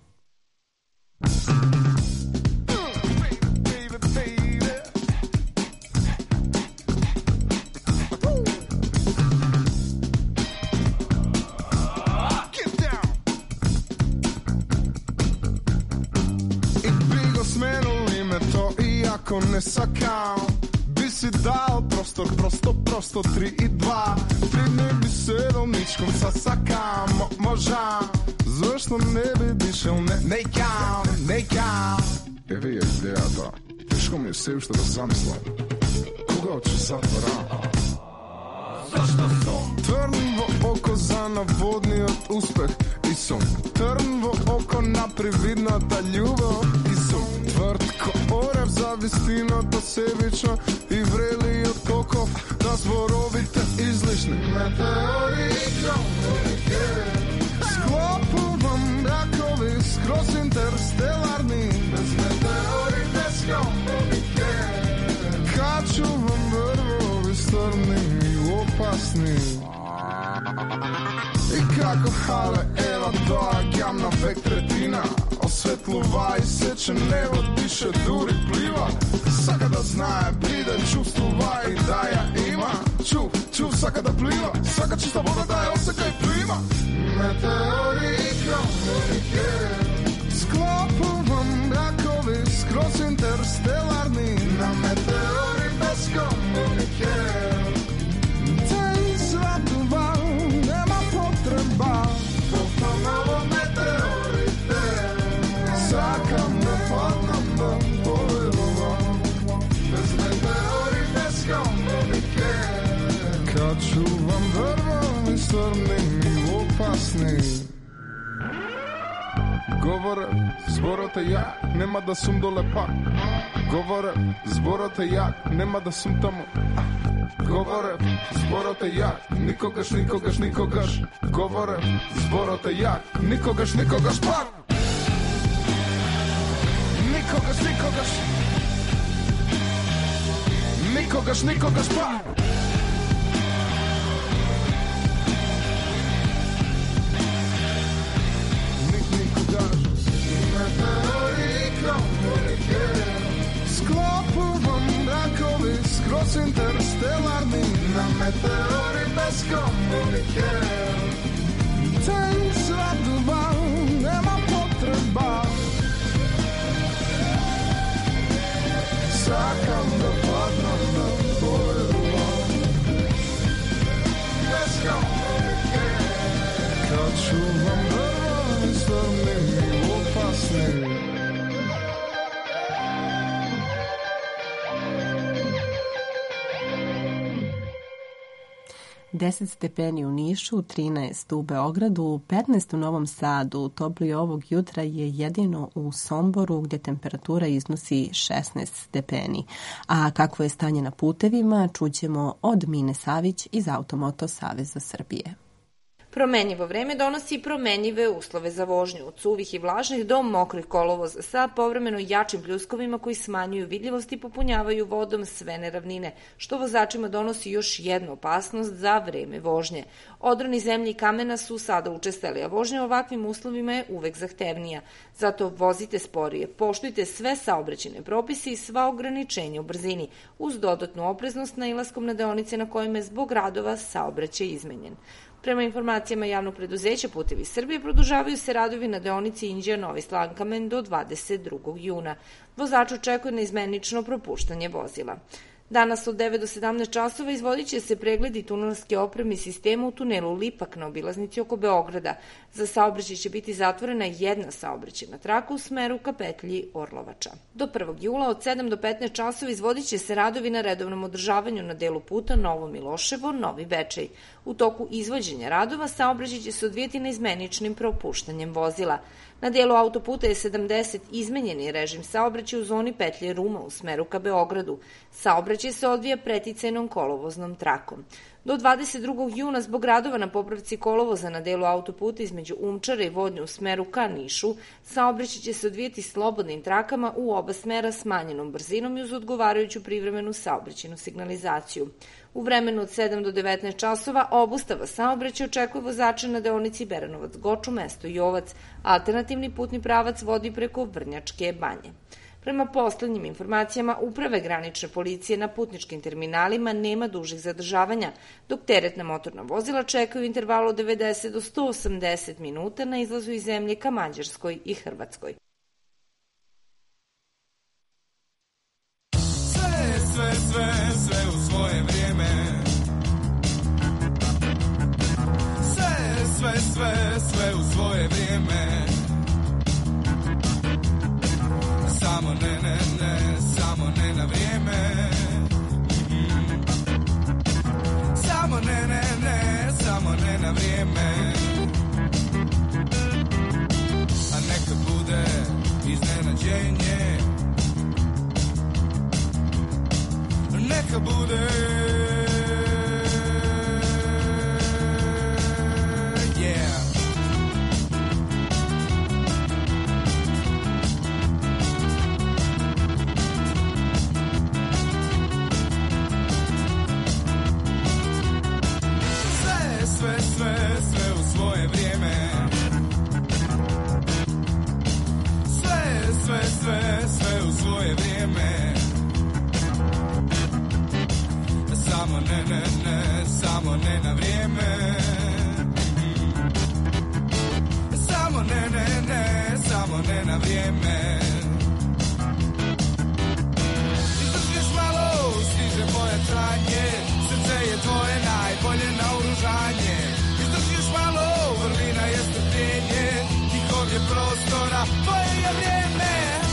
Ako ne sakam, bi si dao prostor, prosto 3 i 2. Ti ne bi se rovničkom sasakam, možam, zašto ne bi dišel, nekam. Evi je ideja da, teško mi je sve što da zamislam, koga hoće zatvora? Zašto sam trnvo oko za navodnijat uspeh i sam trnvo oko naprividnata ljubav i sam tvrtko orav zavistina to sebično i vreli od kokov da zborovite izlišni meteori kromolike sklopovam brakovi skroz interstelarni bez meteori, bez kromolike kad ću vam vrvovi strni i opasni Kako hale Eva doak jamna vek tretina Osvetluva i seče nebo diše duri pliva Saka da znaje bride čustva i da ja ima Ču, saka da pliva Svaka čista voda daje oseka i plima Meteori i komunike Sklopujem brakovi skroz interstellarni Na meteori bez komunike Taj svatova nema potreba Poponovo meteorite Saka me padnem da povedova Bez meteori bez komunike Kad čuvam vrlo strmim i opasni Govore, zborote jak, nema da sum dole pak Govore, zborote jak, nema da sum tamo Govore, zborote jak, nikogaš Govore, zborote jak, nikogaš pak Nikogaš pak Sklopujem brakovi skroz interstellarni Na meteori bez komunike Taj svatova nema potreba Sakam da padnem na povedova Bez komunike Kad čuvam vrlo strmim i opasnim 10 stepeni u Nišu, 13 u Beogradu, 15 u Novom Sadu. Toplije ovog jutra je jedino u Somboru gdje temperatura iznosi 16 stepeni. A kakvo je stanje na putevima, čućemo od Mine Savić iz Automoto Saveza Srbije. Promenjivo vreme donosi promenjive uslove za vožnju, od suvih i vlažnih do mokrih kolovoza sa povremeno jačim pljuskovima koji smanjuju vidljivost i popunjavaju vodom sve neravnine, što vozačima donosi još jednu opasnost za vreme vožnje. Odroni zemlje i kamena su sada učestali, a vožnja u ovakvim uslovima je uvek zahtevnija. Zato vozite sporije, poštujte sve saobraćajne propise i sva ograničenja u brzini, uz dodatnu opreznost nailaskom na deonice na kojima je zbog radova saobraćaj izmenjen. Prema informacijama javnog preduzeća Putevi Srbije, produžavaju se radovi na deonici Inđija-Novi Slankamen do 22. juna. Vozač očekuje neizmenično propuštanje vozila. Danas od 9 do 17 časova izvodit će se pregledi tunelske opreme i sistema u tunelu Lipak na obilaznici oko Beograda. Za saobraćaj će biti zatvorena jedna saobraćajna traka u smeru ka petlji Orlovača. Do 1. jula od 7 do 15 časova izvodit će se radovi na redovnom održavanju na delu puta Novo Miloševo, Novi Bečej. U toku izvođenja radova saobraćaj će se odvijeti neizmeničnim propuštanjem vozila. Na dijelu autoputa je 70 izmenjeni režim saobraćaja u zoni petlje Ruma u smeru ka Beogradu. Saobraćaj se odvija preticajnom kolovoznom trakom. Do 22. juna zbog radova na popravci kolovoza na delu autoputa između Umčara i Vodnje u smeru ka Nišu, saobraćaj će se odvijeti slobodnim trakama u oba smera smanjenom brzinom i uz odgovarajuću privremenu saobraćajnu signalizaciju. U vremenu od 7 do 19 časova obustava saobraćaja očekuje vozače na deonici Beranovac-Goču, mesto Jovac. Alternativni putni pravac vodi preko Vrnjačke banje. Prema poslednjim informacijama Uprave granične policije na putničkim terminalima nema dužih zadržavanja, dok teretna motorna vozila čekaju u intervalu od 90 do 180 minuta na izlazu iz zemlje ka Mađarskoj i Hrvatskoj. Sve u svoje vrijeme. Sve u svoje vrijeme. Samo ne na vrijeme. Samo ne na vrijeme. A neka bude iznenađenje. Neka bude sve u svoje samo ne, samo ne na vrijeme. Samo ne, samo ne na vrijeme. Izdržiš malo, stiže pojačanje, srce je tvoje najbolje naoružanje. Izdržiš malo, vrlina je strpljenje, njihov je prostora, tvoje je vrijeme.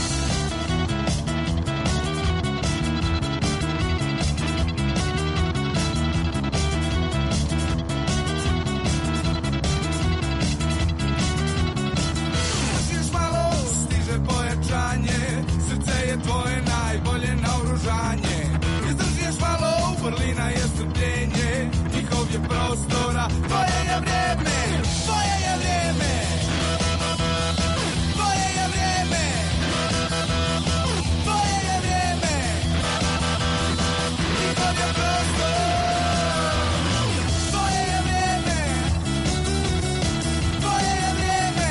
Izdržiš malo, stiže pojačanje, srce je tvoje najbolje naoružanje. Izdržiš malo, vrlina je strpljenje, njihov je prostora, tvoje je vrijeme, tvoje je vrijeme. Tvoje je vrijeme. Tvoje je vrijeme. Njihov je prostor. Tvoje je vrijeme. Tvoje je vrijeme.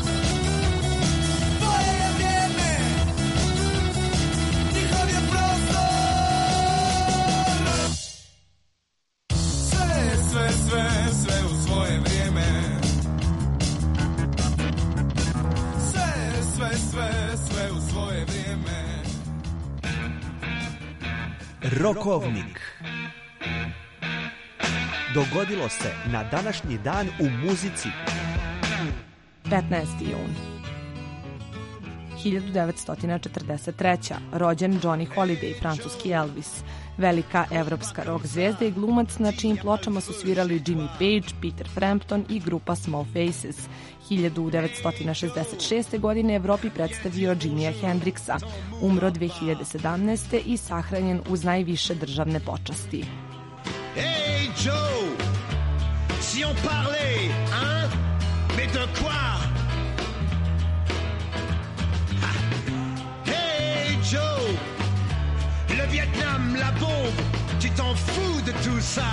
Tvoje je vrijeme. Njihov je prostor. Sve u svoje vrijeme. Sve u svoje vrijeme. Rokovnik. Dogodilo se na današnji dan u muzici. 15. jun. 1943. rođen Johnny Holiday, francuski Elvis, velika evropska rock zvezda i glumac na čijim pločama su svirali Jimmy Page, Peter Frampton i grupa Small Faces. 1966. godine Evropi predstavio Jimija Hendrixa, umro 2017. i sahranjen uz najviše državne počasti. Hey Joe, si on parlait, hein? Mais de quoi? Hey Joe, le Vietnam, la bombe, tu t'en fous de tout ça?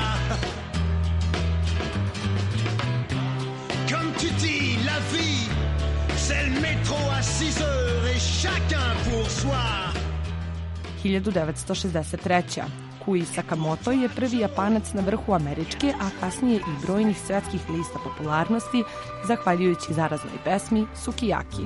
Comme tu dis, la vie, c'est le métro à 6 heures et chacun pour soi. 1963. Kui Sakamoto je prvi Japanac na vrhu američke, a kasnije i brojnih svetskih lista popularnosti, zahvaljujući zaraznoj pesmi Sukiyaki.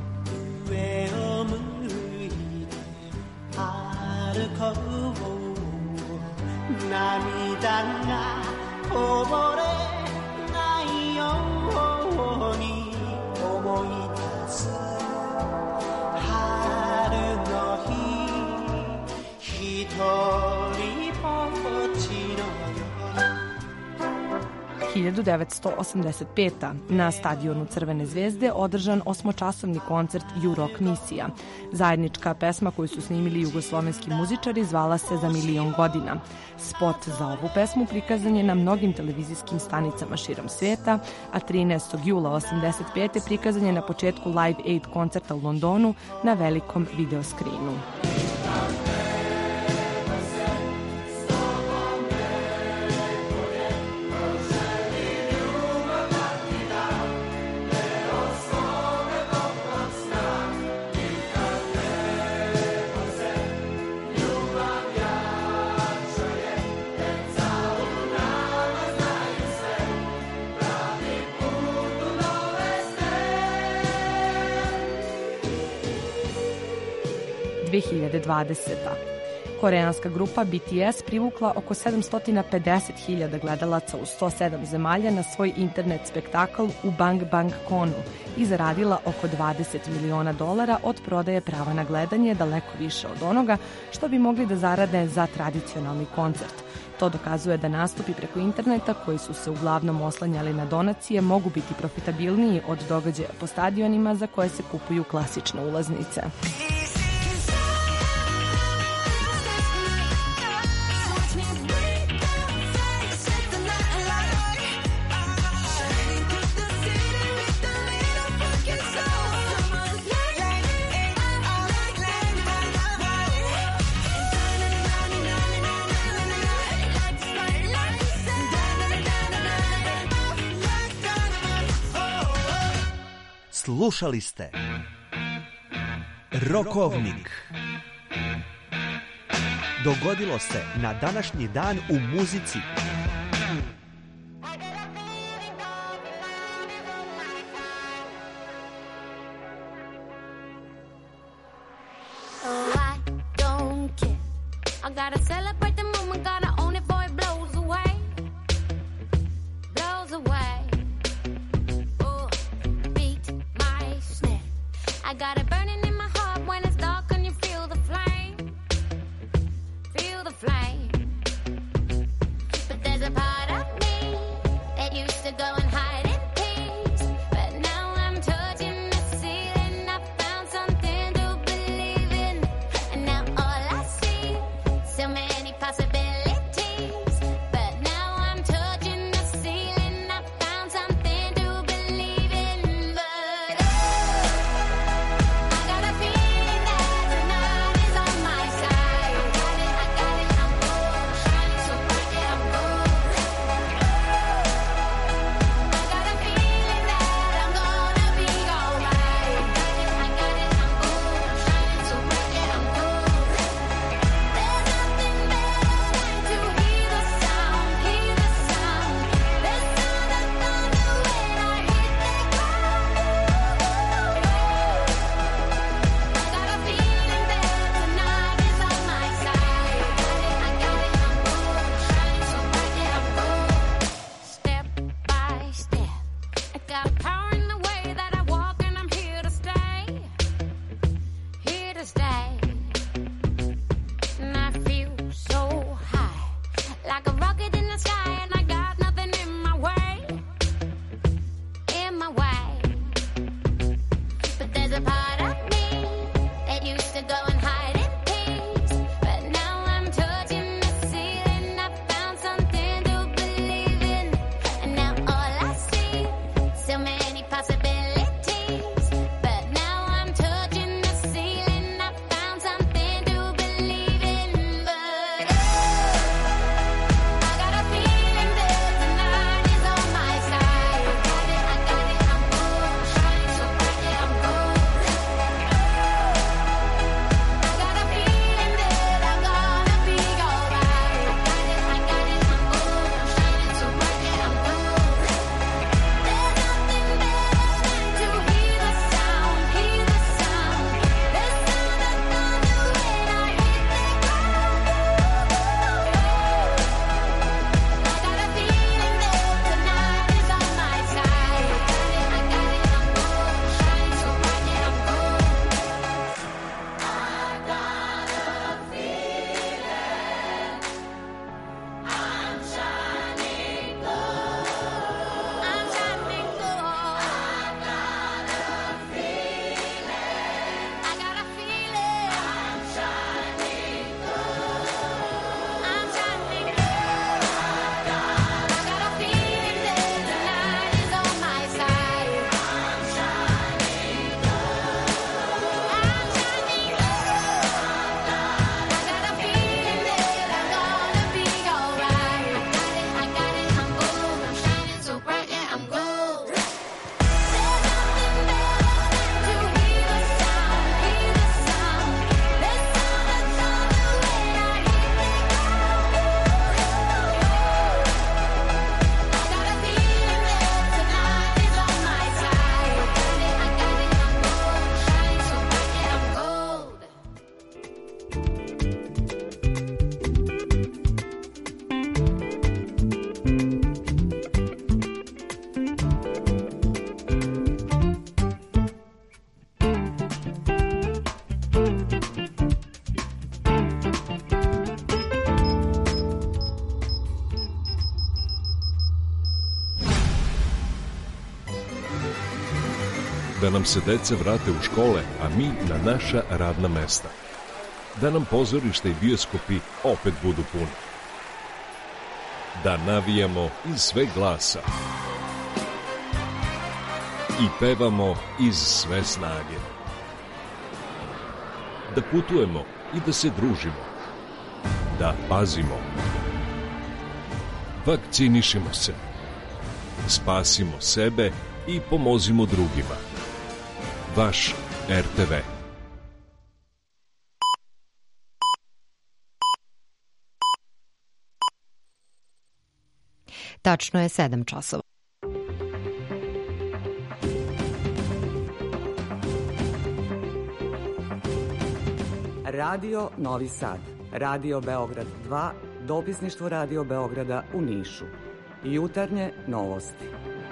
– 1985. na stadionu Crvene zvezde održan 8-časovni koncert U-Rock misija. Zajednička pesma koju su snimili jugoslovenski muzičari zvala se Za milion godina. Spot za ovu pesmu prikazan je na mnogim televizijskim stanicama širom sveta, a 13. jula 1985. prikazan je na početku Live Aid koncerta u Londonu na velikom videoskrinu. Koreanska grupa BTS privukla oko 750.000 gledalaca u 107 zemalja na svoj internet spektakl u Bang Bang Konu i zaradila oko $20 miliona od prodaje prava na gledanje, daleko više od onoga što bi mogli da zarade za tradicionalni koncert. To dokazuje da nastupi preko interneta, koji su se uglavnom oslanjali na donacije, mogu biti profitabilniji od događaja po stadionima za koje se kupuju klasične ulaznice. Slušali ste Rokovnik. dogodilo se na današnji dan u muzici. I gotta celebrate the moment, gotta own it before it blows away. Blows away. Oh, beat my snare. I got it burning in my heart when it's dark and you feel the flame. Feel the flame. But there's a part of me that used to go and hide in peace. But now I'm touching the ceiling. I found something to believe in. And now all I see, so many possibilities, but now I'm touching the ceiling. I found something to believe in, but I got a feeling that tonight is on my side. I got it, I'm gold, shining so bright, yeah, I'm gold. I got a feeling that I'm gonna be alright. I got it, I'm gold, shining so bright, yeah, I'm gold. There's nothing better than to hear the sound, hear the sound. The sound of thunder when I hit the ground. I got a feeling that tonight is on my side. I got it, I'm gold, shining so bright, yeah, I'm gold. Step by step, I got power in the way that I walk, and I'm here to stay. Here to stay. And I feel so high, like a rocket in the sky, and I got nothing in my way. In my way. But there's a part of me that used to go and hide in peace. But now I'm touching the ceiling. I found something to believe in. And now all I see, so many possibilities. But now I'm touching the ceiling. I found something to believe in. But I got a feeling that tonight is on my side. I got it, I'm gold, shining so bright, yeah, I'm gold. I got a feeling that I'm gonna be alright. I got it, I'm gold, shining so bright, yeah, I'm gold. There's nothing better than to hear the sound, hear the sound. The sound of thunder when I hit the ground. I got a feeling that tonight is on my side. I got it, I'm gold, shining so bright, yeah, I'm gold. I got a feeling I'm shining gold. I'm shining gold. I got a feeling. I got a feeling I'm shining gold. I'm shining gold. I got a feeling that tonight is on my side. I'm shining gold. I'm shining gold. I got a feeling that I'm gonna be alright. I got it, I'm gold. I'm shining so bright, yeah, I'm gold. There's nothing better than to hear the sound, hear the sound. The sound of thunder when I hit the ground. I got a feeling that tonight is on my side. I got it, I'm gold, shining so bright, yeah, I'm gold. Da nam se deca vrate u škole, a mi na naša radna mesta. Da nam pozorišta i bioskopi opet budu puni. Da navijamo iz sve glasa. I pevamo iz sve snage. Da putujemo i da se družimo. Da pazimo. Vakcinišimo se. Spasimo sebe i pomozimo drugima. Vaš RTV. Tačno je 7 časova. Radio Novi Sad, Radio Beograd 2, dopisništvo Radio Beograda u Nišu. Jutarnje novosti.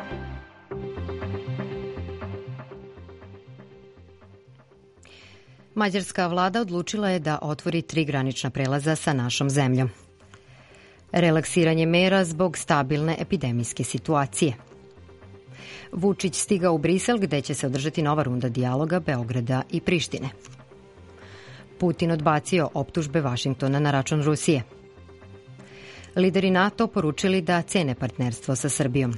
Mađarska vlada odlučila je da otvori 3 granična prelaza sa našom zemljom. Relaksiranje mera zbog stabilne epidemijske situacije. Vučić stigao u Brisel gde će se održati nova runda dijaloga Beograda i Prištine. Putin odbacio optužbe Vašingtona na račun Rusije. Lideri NATO poručili da cene partnerstvo sa Srbijom.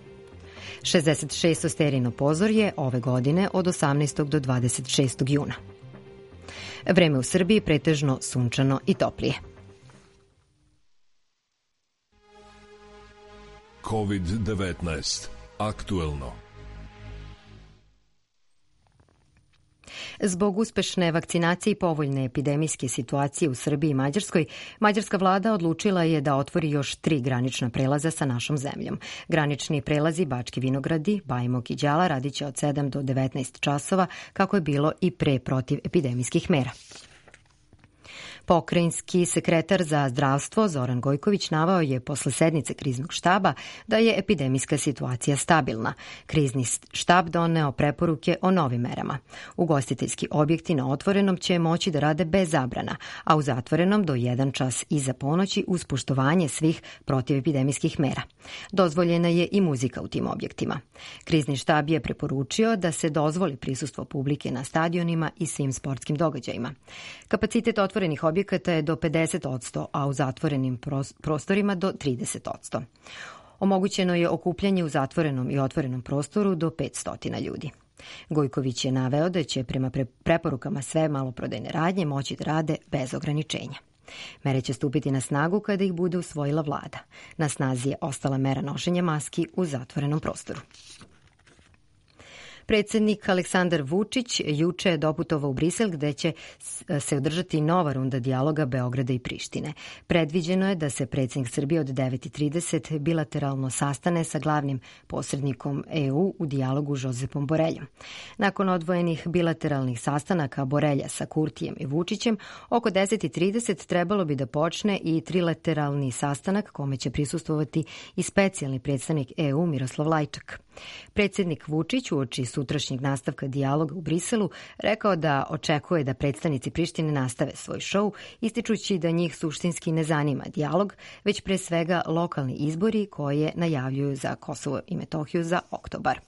66. Sterino pozorje ove godine od 18. do 26. juna. Vreme u Srbiji pretežno sunčano i toplije. COVID-19. Aktuelno. Zbog uspešne vakcinacije i povoljne epidemijske situacije u Srbiji i Mađarskoj, mađarska vlada odlučila je da otvori još 3 granična prelaza sa našom zemljom. Granični prelazi Bački Vinogradi, Bajmok i Đala radiće od 7 do 19 časova, kako je bilo i pre protiv epidemijskih mera. Pokrajinski sekretar za zdravstvo Zoran Gojković naveo je posle sednice kriznog štaba da je epidemijska situacija stabilna. Krizni štab doneo preporuke o novim merama. Ugostiteljski objekti na otvorenom će moći da rade bez zabrana, a u zatvorenom do 1 čas iza ponoći uz poštovanje svih protivepidemijskih mera. Dozvoljena je i muzika u tim objektima. Krizni štab je preporučio da se dozvoli prisustvo publike na stadionima i svim sportskim događajima. Kapacitet otvorenih objekata je do 50%, a u zatvorenim prostorima do 30%. Omogućeno je okupljanje u zatvorenom i otvorenom prostoru do 500 ljudi. Gojković je naveo da će prema preporukama sve maloprodajne radnje moći da rade bez ograničenja. Mere će stupiti na snagu kada ih bude usvojila vlada. Na snazi je ostala mera nošenja maski u zatvorenom prostoru. Predsjednik Aleksandar Vučić juče je doputovao u Brisel gde će se održati nova runda dijaloga Beograda i Prištine. Predviđeno je da se predsjednik Srbije od 9:30 bilateralno sastane sa glavnim posrednikom EU u dijalogu Josepom Boreljom. Nakon odvojenih bilateralnih sastanaka Borelja sa Kurtijem i Vučićem, oko 10:30 trebalo bi da počne i trilateralni sastanak kome će prisustvovati i specijalni predstavnik EU Miroslav Lajčak. Predsjednik Vučić uoči sutrašnjeg nastavka dijaloga u Briselu rekao da očekuje da predstavnici Prištine nastave svoj šou, ističući da njih suštinski ne zanima dijalog, već pre svega lokalni izbori koje najavljuju za Kosovo i Metohiju za oktobar.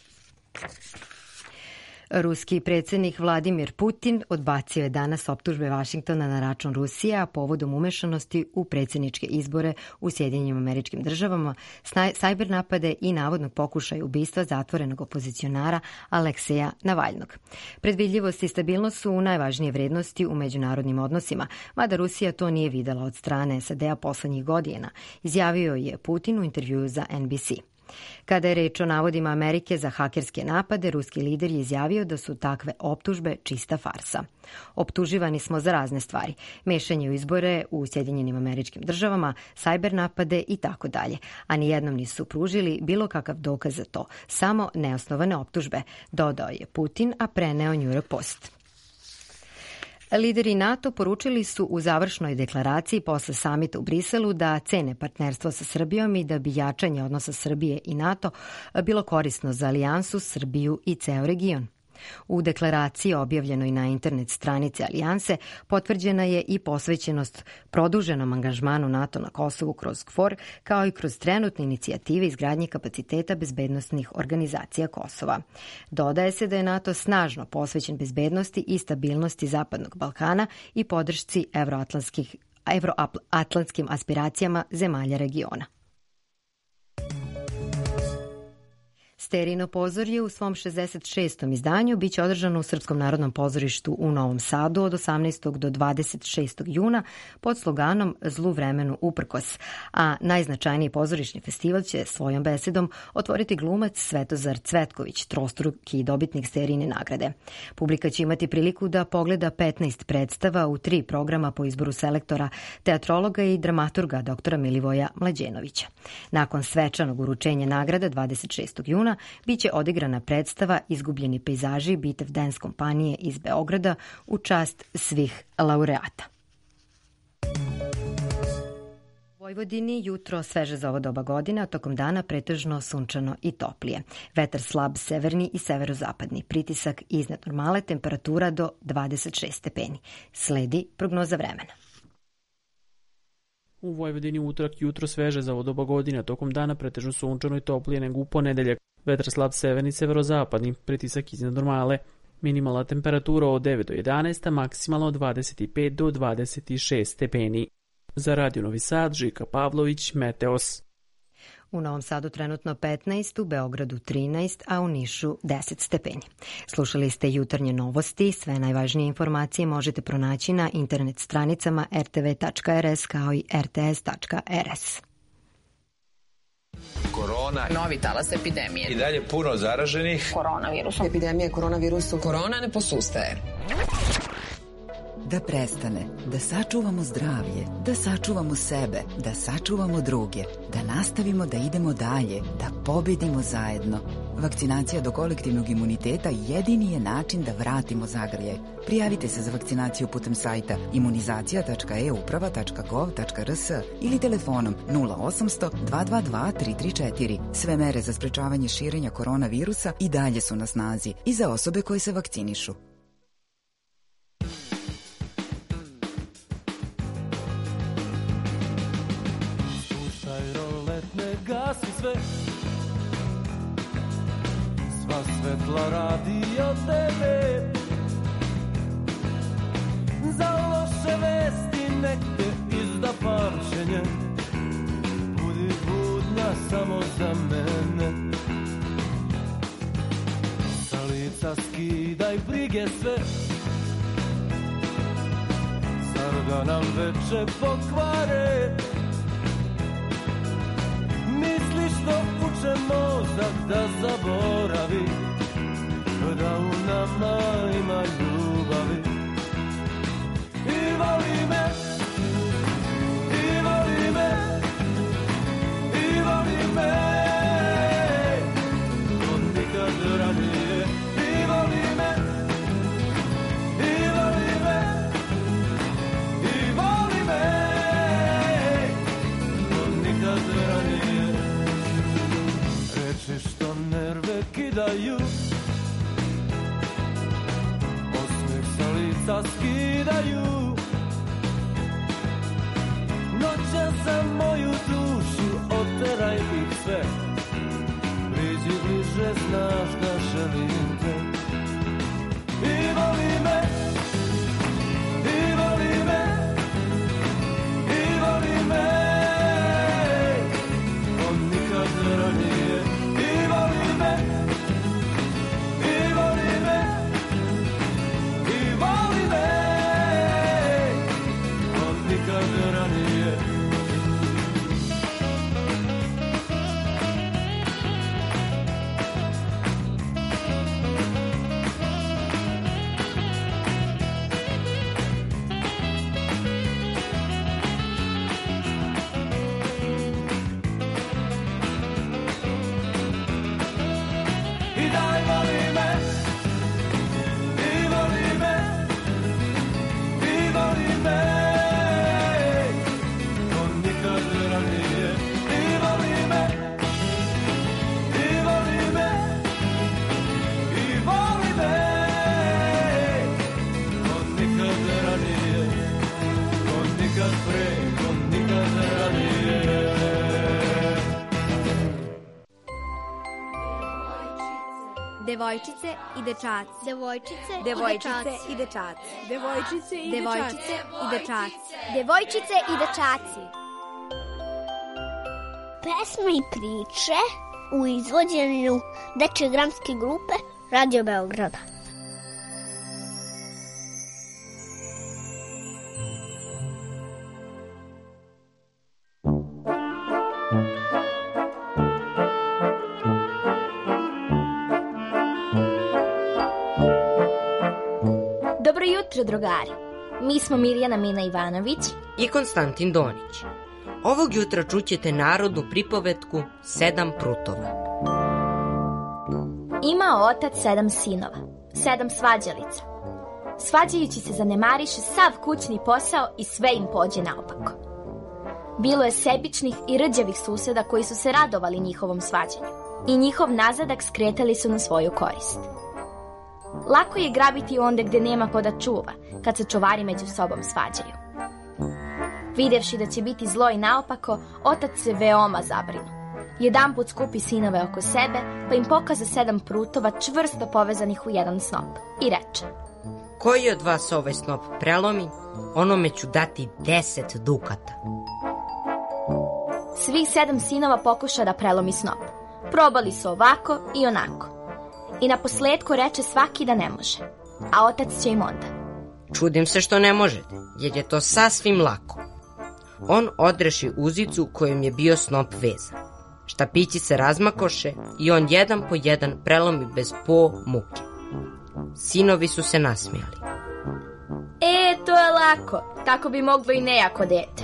Ruski predsjednik Vladimir Putin odbacio je danas optužbe Vašingtona na račun Rusije, a povodom umešanosti u predsjedničke izbore u Sjedinjenim Američkim Državama, sajber napade i navodnog pokušaja ubistva zatvorenog opozicionara Alekseja Navalnog. Predvidljivost i stabilnost su najvažnije vrednosti u međunarodnim odnosima, mada Rusija to nije videla od strane SAD-a poslednjih godina, izjavio je Putin u intervjuu za NBC. Kada je reč o navodima Amerike za hakerske napade, ruski lider je izjavio da su takve optužbe čista farsa. Optuživani smo za razne stvari, mešanje u izbore u Sjedinjenim Američkim Državama, sajber napade i tako dalje, a nijednom nisu pružili bilo kakav dokaz za to, samo neosnovane optužbe, dodao je Putin, a preneo New York Post. Lideri NATO poručili su u završnoj deklaraciji posle samita u Briselu da cene partnerstvo sa Srbijom i da bi jačanje odnosa Srbije i NATO bilo korisno za alijansu, Srbiju i ceo region. U deklaraciji objavljenoj na internet stranici alijanse potvrđena je i posvećenost produženom angažmanu NATO na Kosovu kroz KFOR, kao i kroz trenutne inicijative izgradnje kapaciteta bezbednostnih organizacija Kosova. Dodaje se da je NATO snažno posvećen bezbednosti i stabilnosti Zapadnog Balkana i podršci evroatlantskim aspiracijama zemalja regiona. Sterijino pozorje u svom 66. izdanju biće održano u Srpskom narodnom pozorištu u Novom Sadu od 18. do 26. juna pod sloganom Zlu vremenu uprkos, a najznačajniji pozorišni festival će svojom besedom otvoriti glumac Svetozar Cvetković, trostruki dobitnik Sterijine nagrade. Publika će imati priliku da pogleda 15 predstava u 3 programa po izboru selektora, teatrologa i dramaturga dr. Milivoja Mlađenovića. Nakon svečanog uručenja nagrada 26. juna biće odigrana predstava Izgubljeni pejzaži Bitev Dance kompanije iz Beograda u čast svih laureata. U Vojvodini jutro sveže za ovo doba godine, a tokom dana pretežno sunčano i toplije. Vetar slab severni i severozapadni, pritisak iznad normale, temperatura do 26 stepeni. Sledi prognoza vremena. U Vojvodini utorak jutro sveže za ovo doba godine, tokom dana pretežno sunčano i toplije nego u ponedeljak. Vetar slab severni i severozapadni, pritisak iznad normale. Minimalna temperatura od 9 do 11, a maksimalno od 25 do 26 stepeni. Za Radio Novi Sad, Žika Pavlović, Meteos. U Novom Sadu trenutno 15, u Beogradu 13, a u Nišu 10 stepeni. Slušali ste jutarnje novosti. Sve najvažnije informacije možete pronaći na internet stranicama rtv.rs kao i rts.rs. Korona, novi talas epidemije. I dalje puno zaraženih. Koronavirusom. Epidemija koronavirusom. Korona ne posustaje. Da prestane, da sačuvamo zdravlje, da sačuvamo sebe, da sačuvamo druge, da nastavimo da idemo dalje, da pobedimo zajedno. Vakcinacija do kolektivnog imuniteta jedini je način da vratimo zagrljaj. Prijavite se za vakcinaciju putem sajta imunizacija.euprava.gov.rs ili telefonom 0800 222 334. Sve mere za sprečavanje širenja koronavirusa i dalje su na snazi i za osobe koje se vakcinišu. Gasi sve, sva svetla radio tebe, za loše vesti negde izda pamćenje, budi budna samo za mene. Sa lica skidaj brige sve, zar da nam veče pokvare. Misliš da uče mozak da zaboravi, da u nama ima ljubavi. I voli me, i voli me, i voli me, od nikad ranije. I voli me, i voli me, i voli me, od nikad ranije. Što nerve kidaju, osmeh sa lica skidaju, noće za moju dušu oteraj ih sve, priđi bliže, znaš da želim te. I voli me, i voli me, i voli me, on nikad ranije. Devojčice i dečaci. Devojčice i dečaci. Devojčice i dečaci. Devojčice i dečaci. Pesme i priče u izvođenju dečje dramske grupe Radio Beograda. Dobro jutro, drugari. Mi smo Mirjana Mina Ivanović i Konstantin Donić. Ovog jutra čućete narodnu pripovetku 7 prutova. Imao otac 7 sinova, 7 svađalica. Svađajući se zanemariše sav kućni posao i sve im pođe naopako. Bilo je sebičnih i rđavih suseda koji su se radovali njihovom svađanju i njihov nazadak skretali su na svoju korist. Lako je grabiti onda gde nema ko da čuva, kad se čuvari među sobom svađaju. Videvši da će biti zlo i naopako, otac se veoma zabrinu. Jedanput skupi sinove oko sebe, pa im pokaza 7 prutova čvrsto povezanih u jedan snop i reče: Koji od vas ovaj snop prelomi, onome ću dati 10 dukata. Svih 7 sinova pokuša da prelomi snop. Probali su ovako i onako. I na posledku reče svaki da ne može, a otac će im onda: Čudim se što ne možete, jer je to sasvim lako. On odreši uzicu kojom je bio snop vezan. Štapići se razmakoše i on jedan po jedan prelomi bez po muke. Sinovi su se nasmijali. To je lako, tako bi moglo i nejako dete.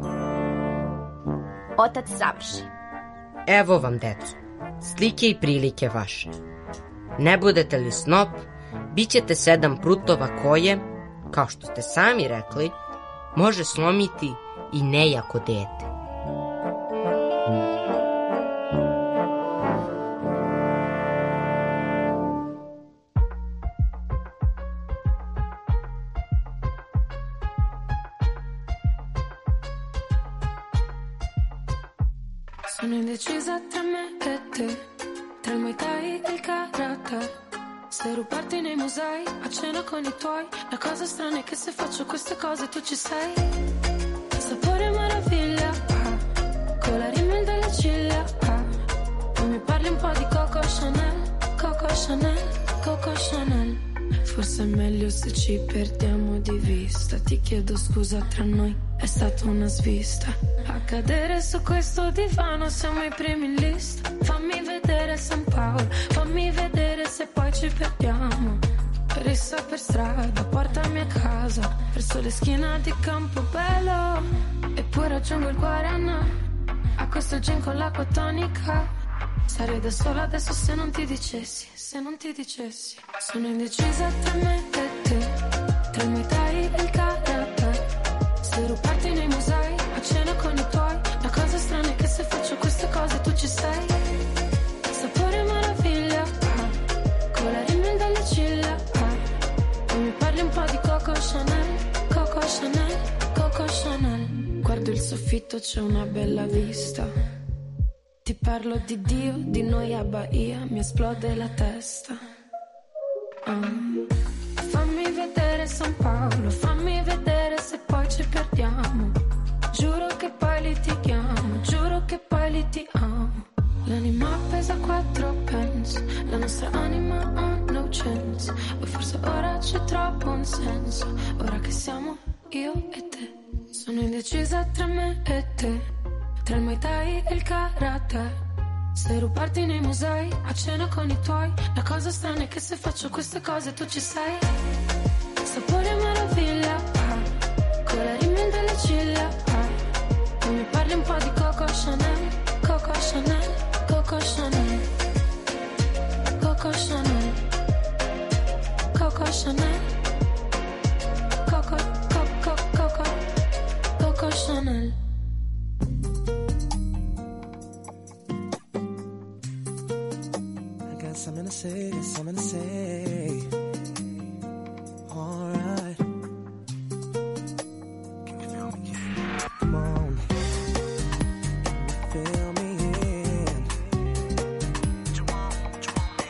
Otac završi: Evo vam, deco, slike i prilike vaše. Ne budete li snop, bit ćete 7 prutova koje, kao što ste sami rekli, može slomiti i nejako dete. Sono indecisa tra me e te, tra il Muay Thai e il Karate. Se rubarti nei musei, a cena con i tuoi. La cosa strana è che se faccio queste cose tu ci sei. Sapore meraviglia, con la rimel delle ciglia, poi mi parli un po' di Coco Chanel, Coco Chanel, Coco Chanel. Forse è meglio se ci perdiamo di vista. Ti chiedo scusa, tra noi è stata una svista. A cadere su questo divano siamo i primi in lista. Fammi vedere San Paolo, fammi vedere se poi ci perdiamo. Rissa per strada, portami a casa, verso le schiene di Campobello. E poi raggiungo il Guarana, a questo gin con l'acqua tonica. Sarei da sola adesso se non ti dicessi, se non ti dicessi. Sono indecisa tra me e te, tra il Muay Thai e il Karate. Se rubarti nei musei, a cena con i tuoi. La cosa strana è che se faccio queste cose tu ci sei. Sapore meraviglia, con la rimel delle ciglia, poi mi parli un po' di Coco Chanel, Coco Chanel, Coco Chanel. Guardo il soffitto, c'è una bella vista. Ti parlo di Dio, di noi a Bahia, mi esplode la testa. Fammi vedere San Paolo, fammi vedere se poi ci perdiamo. Giuro che poi litighiamo, giuro che poi litighiamo. L'anima pesa 4 pence, la nostra anima ha no chance. O forse ora c'è troppo un senso, ora che siamo io e te. Sono indecisa tra me e te, tra il Muay Thai e il Karate. Se rubarti nei musei, a cena con i tuoi. La cosa strana è che se faccio queste cose tu ci sei. Sapore meraviglia, con la rimel delle ciglia, poi mi parli un po' di Coco Chanel, Coco Chanel, Coco Chanel, Coco Chanel, Coco Chanel, Coco, Coco, Coco, Coco Chanel. Something to say, got something to say. All right. Can you feel me? Come on. Can you feel me in? What you want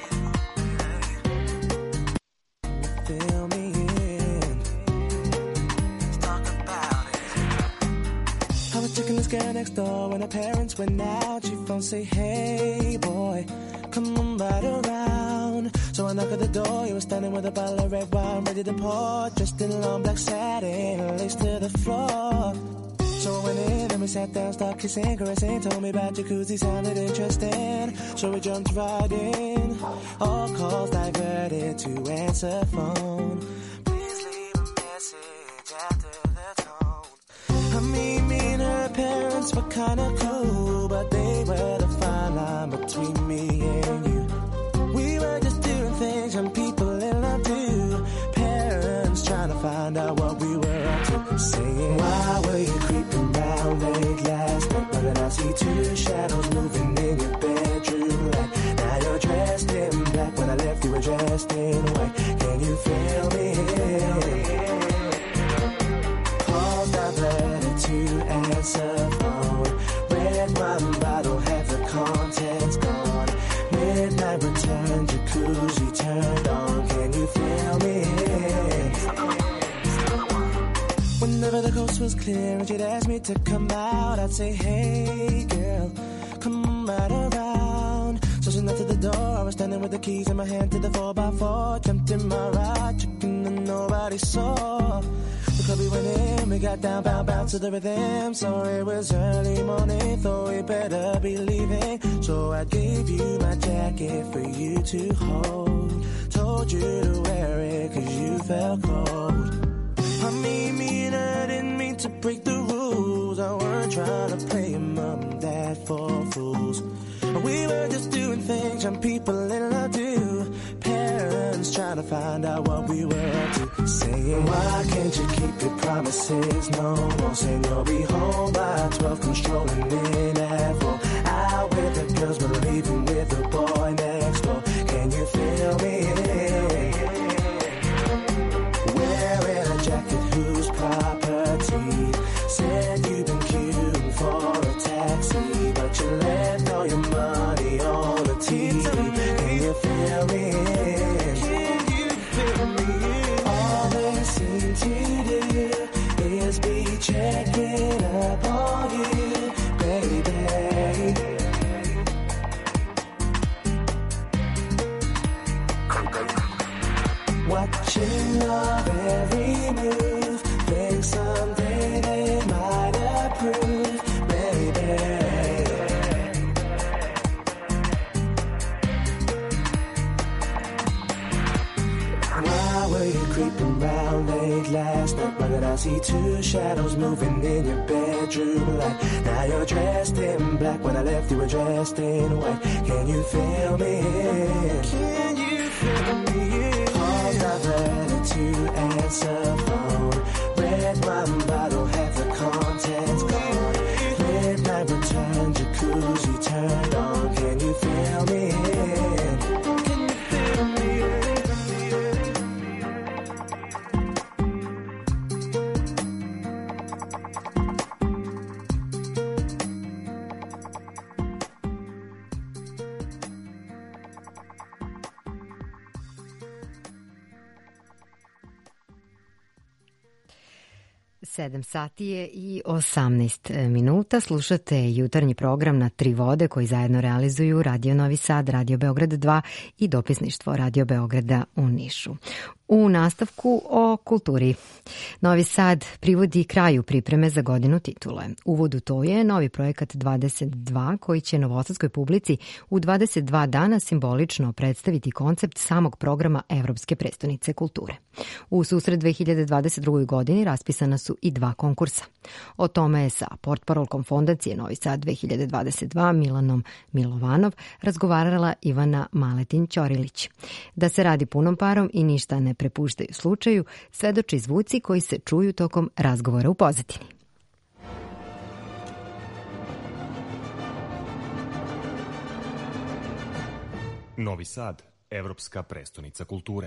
me? Feel me in. Let's talk about it. I was checking this girl next door when her parents went out. She phone say, hey boy, come on right around. So I knock at the door, you were standing with a bottle of red wine ready to pour, dressed in long black satin, lace to the floor. So I went in and we sat down, started kissing, caressing, told me about jacuzzi, sounded interesting. So we jumped right in, all calls diverted to answer phone. Please leave a message after the tone. I mean, me and her parents were kinda cool, but they were the fine line between me and you. We were just doing things young people in love do. Parents trying to find out what we were up to. Saying, why were you creeping round late last night? But then I see two shadows moving in your bedroom light. Now you're dressed in black. When I left you were dressed in white. Can you feel me? Calls diverted to answer phone. Red wine bottle, half the contents gone. Midnight return, jacuzzi turned on. Can you feel me? Whenever the coast was clear and she'd ask me to come out, I'd say, hey girl, come right around. So she knocked at the door, I was standing with the keys in my hand to the 4x4. Jumped in my ride, chicken and nobody saw. The club we went in, we got down, bound to the rhythm. So it was early morning, thought we better be leaving. So I gave you my jacket for you to hold. Told you to wear it cause you felt cold. I mean, me and her didn't mean to break the rules. I weren't trying to play mom and dad for fools. We were just doing things young people in love do. Parents trying to find out what we were up to. Saying, why can't you keep your promises no more? Saying you'll be home by 12, come strolling in at 4. Out with the girls, but leaving with the boy next door. Can you feel me? Wearing a jacket whose property. Said you've been queuing for a taxi, but you left all your money on the TV. Can you feel me? Can you feel me? All they seem to do is be checking up on you, baby. Watching your every move, think someday they might approve, baby. Why were you creeping round late last night? Why did I see two shadows moving in your bedroom light? Now you're dressed in black. When I left you were dressed in white. Can you feel me? Can you feel me? Diverted to answer phone. Red wine bottle, half the contents gone. Midnight return, jacuzzi turned on. Can you feel me? Can you feel me? Sedam sati je i 18 minuta. Slušate jutarnji program na Tri vode koji zajedno realizuju Radio Novi Sad, Radio Beograd 2 i dopisništvo Radio Beograda u Nišu. U nastavku o kulturi. Novi Sad privodi kraju pripreme za godinu titule. Uvod u to je novi projekat 22 koji će novosadskoj publici u 22 dana simbolično predstaviti koncept samog programa Evropske prestonice kulture. U susret 2022. godini raspisana su i dva konkursa. O tome je sa portparolkom Fondacije Novi Sad 2022 Milanom Milovanov razgovarala Ivana Maletin-Ćorilić. Da se radi punom parom i ništa ne prepuštaju slučaju, svedoče zvuci koji se čuju tokom razgovora u pozadini. Novi Sad, Evropska prestonica kulture.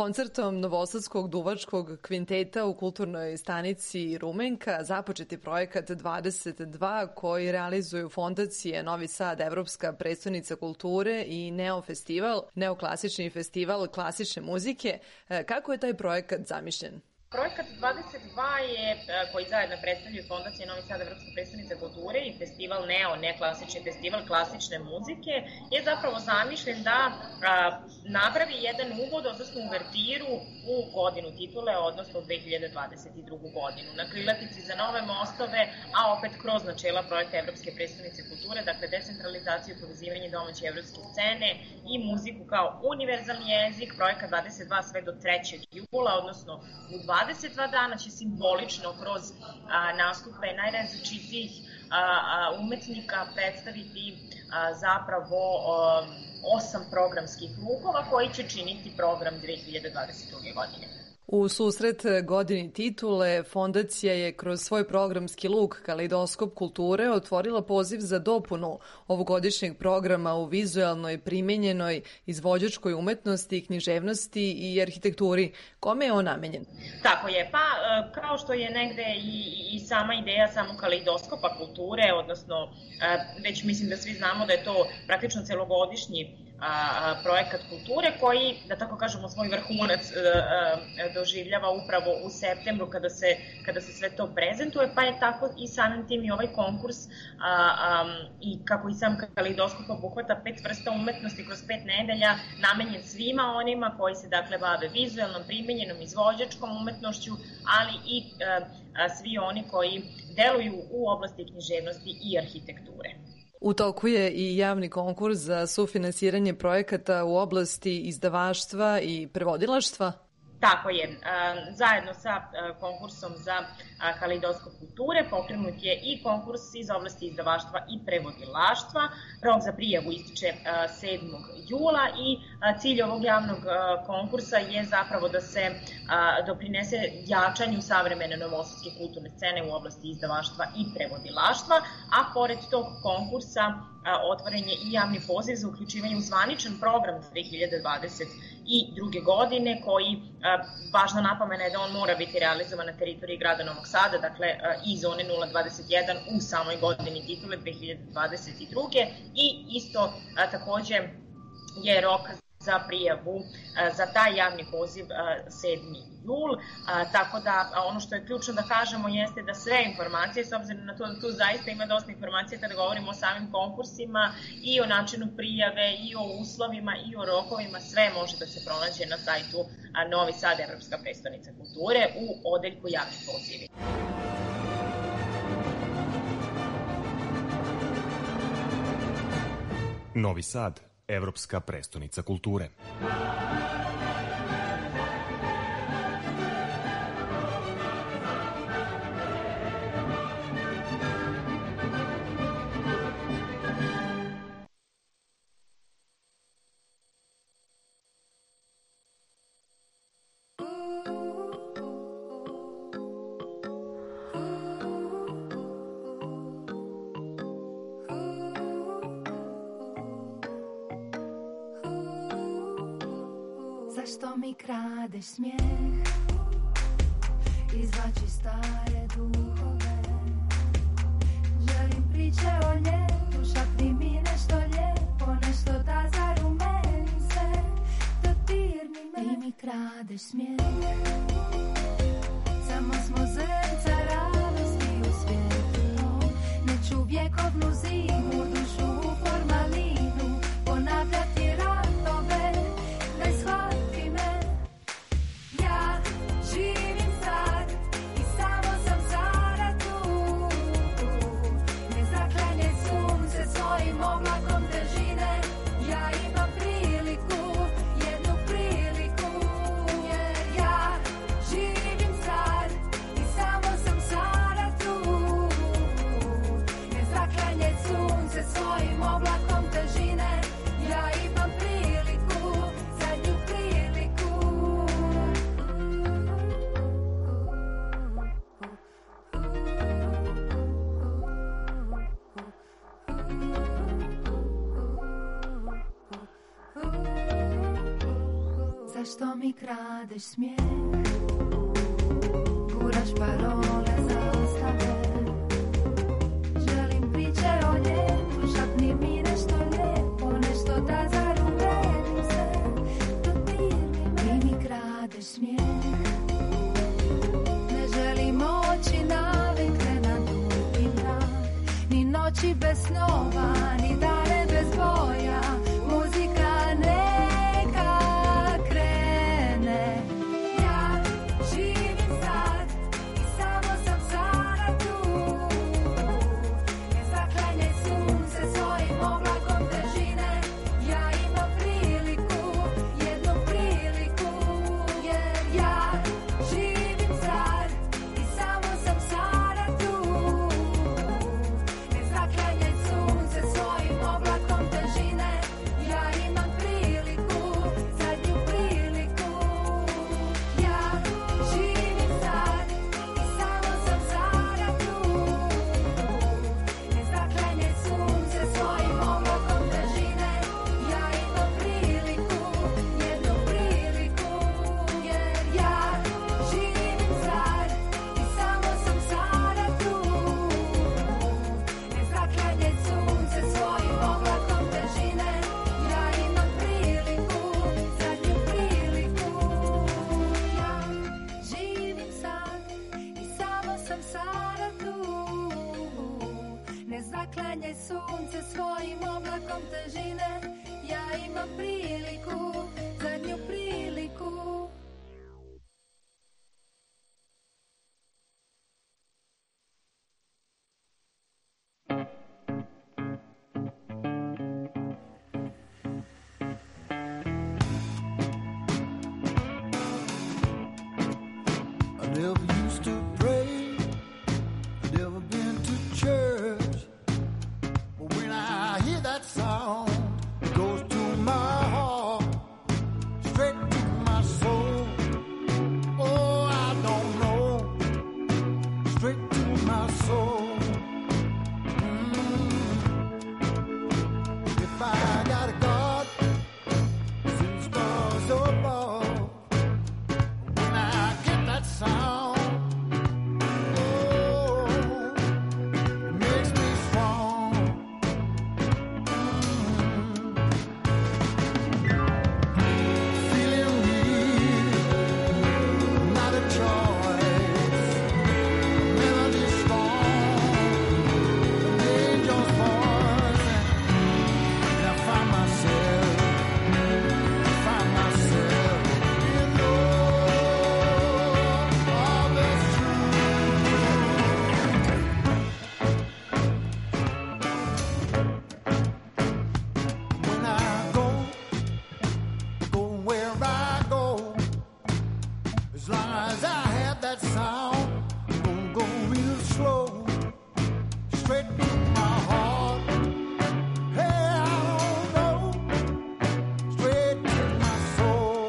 Koncertom Novosadskog duvačkog kvinteta u kulturnoj stanici Rumenka započet je projekat 22 koji realizuju fondacije Novi Sad, Evropska prestonica kulture i Neo festival, neoklasični festival klasične muzike. Kako je taj projekat zamišljen? Projekat 22 je, koji zajedno predstavljaju Fondacije Novi Sad, Evropska prestonica kulture i festival Neo, neklasični festival klasične muzike, je zapravo zamišljen da napravi jedan uvod, odnosno uvertiru u godinu titule, odnosno 2022. godinu. Na krilatici za nove mostove, a opet kroz načela projekta Evropske prestonice kulture, dakle decentralizaciju i povezivanje domaće evropske scene i muziku kao univerzalni jezik, projekat 22 sve do 3. jula, odnosno u 22 dana će simbolično kroz nastupe najrazličitijih umetnika predstaviti zapravo 8 programskih krugova koji će činiti program 2022. godine. U susret godini titule, fondacija je kroz svoj programski luk Kaleidoskop kulture otvorila poziv za dopunu ovogodišnjeg programa u vizualnoj, primenjenoj, izvođačkoj umetnosti, književnosti i arhitekturi. Kome je on namenjen? Tako je, pa kao što je negde i sama ideja samog Kaleidoskopa kulture, odnosno već mislim da svi znamo da je to praktično celogodišnji projekat kulture koji, da tako kažemo, svoj vrhunac doživljava upravo u septembru kada se sve to prezentuje, pa je tako i samim tim i ovaj konkurs i kako i sam Kaleidoskop obuhvata 5 vrsta umetnosti kroz 5 nedelja, namenjen svima onima koji se dakle bave vizualnom, primenjenom, izvođačkom umetnošću, ali i svi oni koji deluju u oblasti književnosti i arhitekture. U toku je i javni konkurs za sufinansiranje projekata u oblasti izdavaštva i prevodilaštva. Tako je, zajedno sa konkursom za Kaleidoskop kulture pokrenut je i konkurs iz oblasti izdavaštva i prevodilaštva. Rok za prijavu ističe 7. jula i cilj ovog javnog konkursa je zapravo da se doprinese jačanju savremene novosadske kulturne scene u oblasti izdavaštva i prevodilaštva, a pored tog konkursa otvoren je i javni poziv za uključivanje u zvaničan program 2022. godine koji, važna napomena je da on mora biti realizovan na teritoriji grada Novog Sada, dakle i zone 021 u samoj godini titule 2022. I isto takođe je rok za prijavu za taj javni poziv 7. jul, tako da ono što je ključno da kažemo jeste da sve informacije, s obzirom na to da tu zaista ima dosta informacija kada govorimo o samim konkursima i o načinu prijave i o uslovima i o rokovima, sve može da se pronađe na sajtu Novi Sad, Evropska prestonica kulture u odeljku javnih pozivi. Novi Sad, Evropska prestonica kulture. Zašto mi kradeš smijeh, izvlači stare duhove. Želim priče o ljetu, šapni mi nešto lijepo, nešto da zarumeni se, dodirni me. Ti mi kradeš smijeh, samo smo zrnca radosti u svijetu. Neću vjekovnu zimu, dušu u formalinu, ponavljati ratove. Zašto mi kradeš smijeh? Guraš parole zastave. Želim priče o ljetu, šapni mi nešto lijepo, nešto da zarumenim se. Ti mi kradeš smijeh. Ne želim oči navikne na dugi mrak, ni noći bez snova, ni dane bez boja. Muzika neka krene. Ja živim sad i samo sam sada tu. Ne zaklanjaj sunce svojim oblakom težine. Ja imam priliku, jednu priliku. Jer ja živim sad i samo sam sada tu. Ne zaklanjaj sunce svojim oblakom težine. Ja imam priliku, zadnju priliku. Ja živim sad i samo sam sada tu. Ne zaklanjaj sunce svojim oblakom težine. Ja imam priliku, jednu priliku. Jer ja živim sad i samo sam sada tu. Ne zaklanjaj sunce svojim oblakom težine. Ja imam priliku, zadnju priliku. Ja živim sad i samo sam sada tu. Ne zaklanjaj sunce svojim oblakom težine. Ja imam priliku, zadnju priliku. I never used to pray, I never been to church, but when I hear that sound, it goes to my heart, straight to my soul. Oh, I don't know, straight to my soul. If I got a God, send stars above. When I get that sound, oh, it makes me strong. Feeling weak, not a choice. Melody strong, an angel's voice, and I find myself in all that's true. When I go where I go, as long as I have that sound, I'm gonna go real slow, straight to my heart. Hey, I don't know, straight to my soul.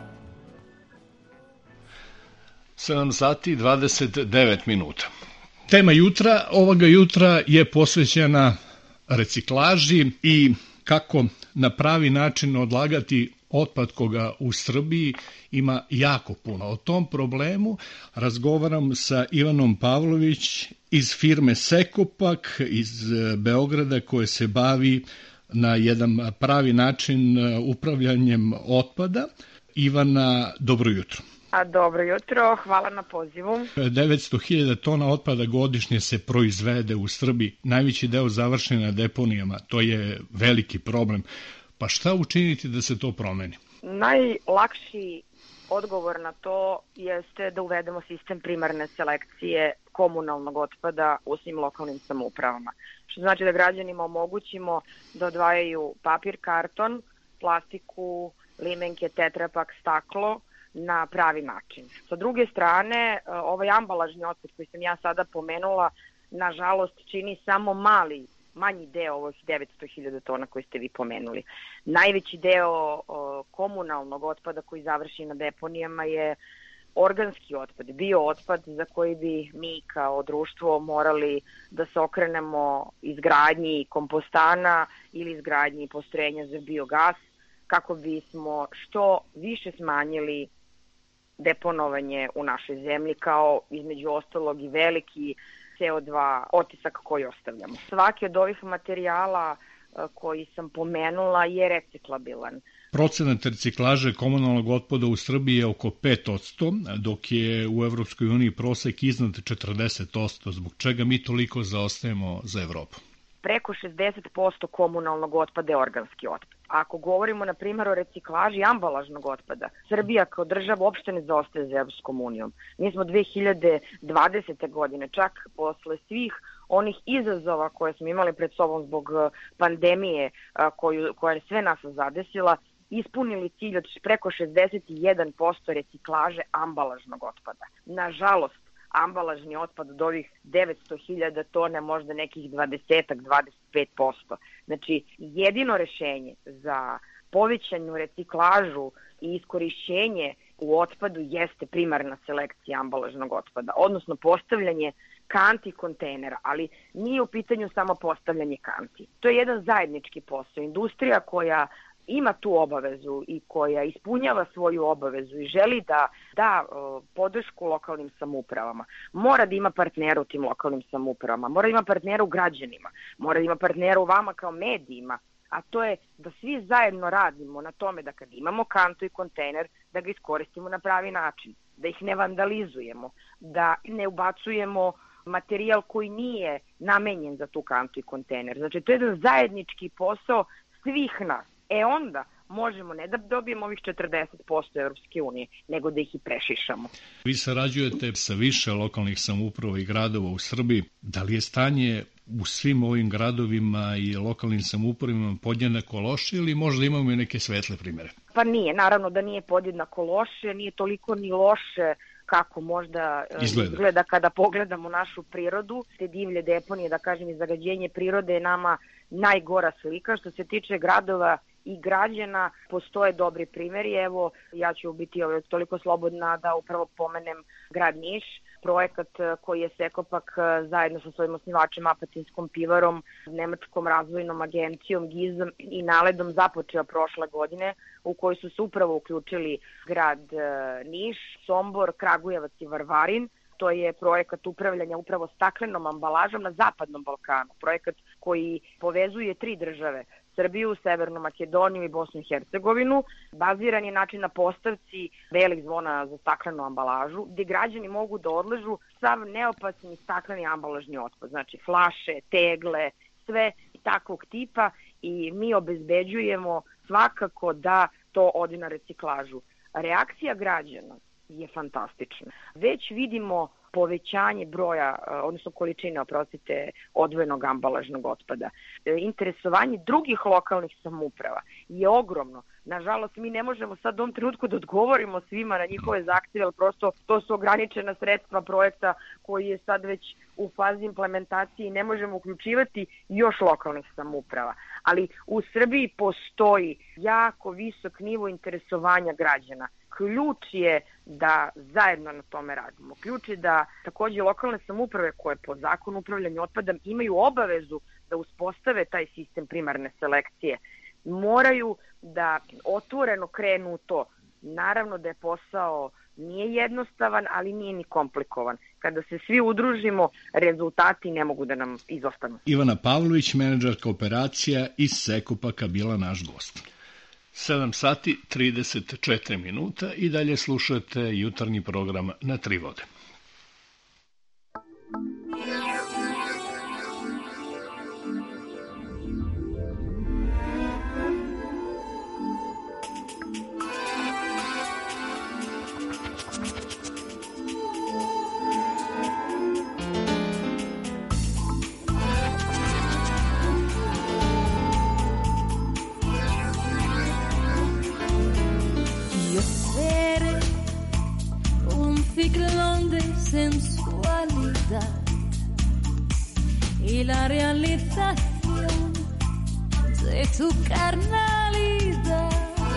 Sedam sati 29 minuta. Tema jutra, ovoga jutra je posvećena reciklaži i kako na pravi način odlagati otpad koga u Srbiji ima jako puno. O tom problemu razgovaram sa Ivanom Pavlović iz firme Sekopak iz Beograda koje se bavi na jedan pravi način upravljanjem otpada. Ivana, dobro jutro. Dobro jutro, hvala na pozivu. 900.000 tona otpada godišnje se proizvede u Srbiji, najveći deo završen na deponijama, to je veliki problem. Pa šta učiniti da se to promeni? Najlakši odgovor na to jeste da uvedemo sistem primarne selekcije komunalnog otpada u svim lokalnim samoupravama. Što znači da građanima omogućimo da odvajaju papir, karton, plastiku, limenke, tetrapak, staklo na pravi način. Sa druge strane, ovaj ambalažni otpad koji sam ja sada pomenula, nažalost čini samo manji deo ovih 900.000 tona koje ste vi pomenuli. Najveći deo komunalnog otpada koji završi na deponijama je organski otpad, biootpad za koji bi mi kao društvo morali da se okrenemo izgradnji kompostana ili izgradnji postrojenja za biogas kako bismo što više smanjili deponovanje u našoj zemlji kao između ostalog i veliki CO2 otisak koji ostavljamo. Svaki od ovih materijala koji sam pomenula je reciklabilan. Procenat reciklaže komunalnog otpada u Srbiji je oko 5%, dok je u Evropskoj uniji prosek iznad 40%. Zbog čega mi toliko zaostajemo za Evropu? Preko 60% komunalnog otpada je organski otpad. Ako govorimo, na primjer, o reciklaži ambalažnog otpada, Srbija kao država uopšte ne zaostaje za Evropskom unijom. Mi smo 2020. godine, čak posle svih onih izazova koje smo imali pred sobom zbog pandemije koja je sve nas zadesila, ispunili cilj od preko 61% reciklaže ambalažnog otpada. Nažalost, ambalažni otpad od ovih 900.000 tona možda nekih 20-25%. Znači, jedino rešenje za povećanju reciklažu i iskorišćenje u otpadu jeste primarna selekcija ambalažnog otpada, odnosno postavljanje kanti kontejnera, ali nije u pitanju samo postavljanje kanti. To je jedan zajednički posao. Industrija koja ima tu obavezu i koja ispunjava svoju obavezu i želi da da podršku lokalnim samoupravama, mora da ima partnera u tim lokalnim samoupravama, mora da ima partnera u građanima, mora da ima partnera u vama kao medijima, a to je da svi zajedno radimo na tome da kad imamo kantu i kontejner, da ga iskoristimo na pravi način, da ih ne vandalizujemo, da ne ubacujemo materijal koji nije namenjen za tu kantu i kontejner. Znači, to je jedan zajednički posao svih nas. Onda možemo ne da dobijemo ovih 40% Evropske unije, nego da ih i prešišamo. Vi sarađujete sa više lokalnih samouprava i gradova u Srbiji. Da li je stanje u svim ovim gradovima i lokalnim samoupravima podjednako loše ili možda imamo i neke svetle primere? Pa nije, naravno da nije podjednako loše, nije toliko ni loše kako možda izgleda kada pogledamo našu prirodu. Te divlje deponije, da kažem, i zagađenje prirode je nama najgora slika. Što se tiče gradova i građana, postoje dobri primjeri. Evo, ja ću biti toliko slobodna da upravo pomenem grad Niš, projekat koji je Sekopak zajedno sa svojim osnivačem Apatinskom pivarom, Nemačkom razvojnom agencijom GIZ-om i Naledom započeo prošle godine, u kojoj su se upravo uključili grad Niš, Sombor, Kragujevac i Varvarin. To je projekat upravljanja upravo staklenom ambalažom na Zapadnom Balkanu. Projekat koji povezuje 3 države, Srbiju, Severnu Makedoniju i Bosnu i Hercegovinu. Baziran je način na postavci belih zvona za staklenu ambalažu, gdje građani mogu da odlažu sav neopasni stakleni ambalažni otpad, znači flaše, tegle, sve takvog tipa i mi obezbeđujemo svakako da to ode na reciklažu. Reakcija građana je fantastična. Već vidimo povećanje broja, odnosno količine, odvojenog ambalažnog otpada. Interesovanje drugih lokalnih samouprava je ogromno. Nažalost, mi ne možemo sad u ovom trenutku da odgovorimo svima na njihove zahtjeve, ali prosto to su ograničena sredstva projekta koji je sad već u fazi implementacije i ne možemo uključivati još lokalnih samouprava. Ali u Srbiji postoji jako visok nivo interesovanja građana. Ključ je da zajedno na tome radimo. Ključ je da takođe lokalne samouprave koje po zakonu upravljanja otpadom imaju obavezu da uspostave taj sistem primarne selekcije. Moraju da otvoreno krenu u to. Naravno da je posao nije jednostavan, ali nije ni komplikovan. Kada se svi udružimo, rezultati ne mogu da nam izostanu. Ivana Pavlović, menadžerka operacija iz Sekopaka, bila naš gost. 7 sati 34 minuta i dalje slušate jutarnji program Na tri vode. Ciclón de sensualidad y la realización de tu carnalidad.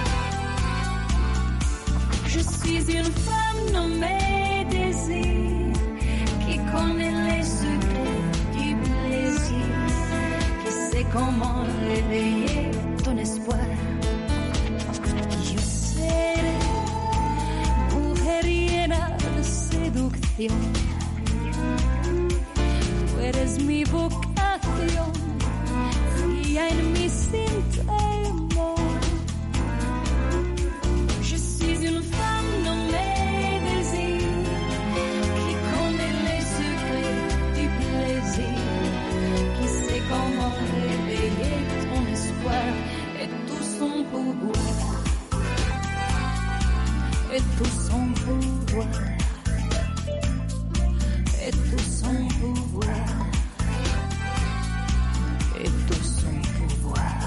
Je suis une femme nommée désir qui connaît les secrets du plaisir, qui sait comment réveiller ton espoir. Yo seré mujeriera de seducción. Tú eres mi vocación, fría en mi sin temor. Je suis une femme nommée désir, qui connaît les secrets du plaisir, qui sait comment réveiller ton espoir et tout son pouvoir. Et tout son pouvoir, et tout son pouvoir, et tout son pouvoir.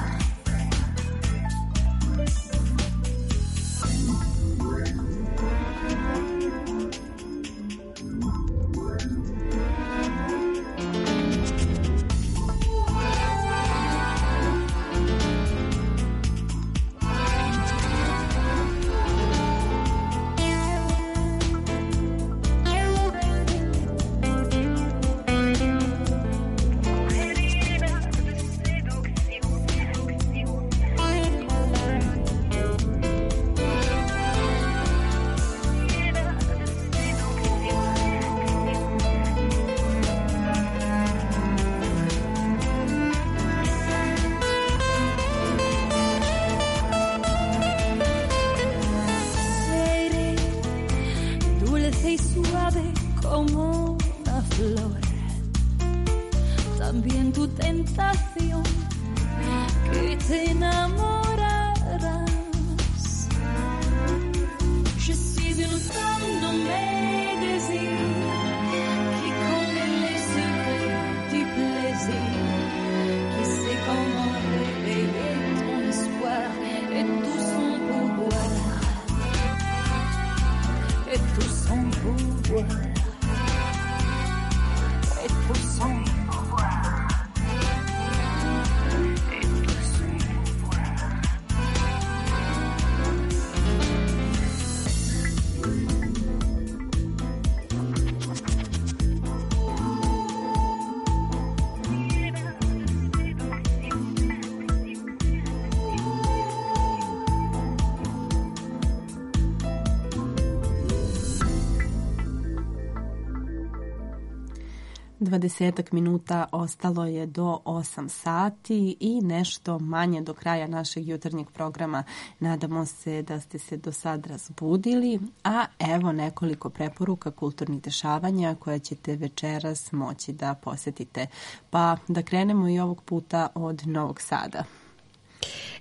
Dvadesetak minuta ostalo je do 8 sati i nešto manje do kraja našeg jutarnjeg programa. Nadamo se da ste se do sad razbudili, a evo nekoliko preporuka kulturnih dešavanja koje ćete večeras moći da posetite. Pa da krenemo i ovog puta od Novog Sada.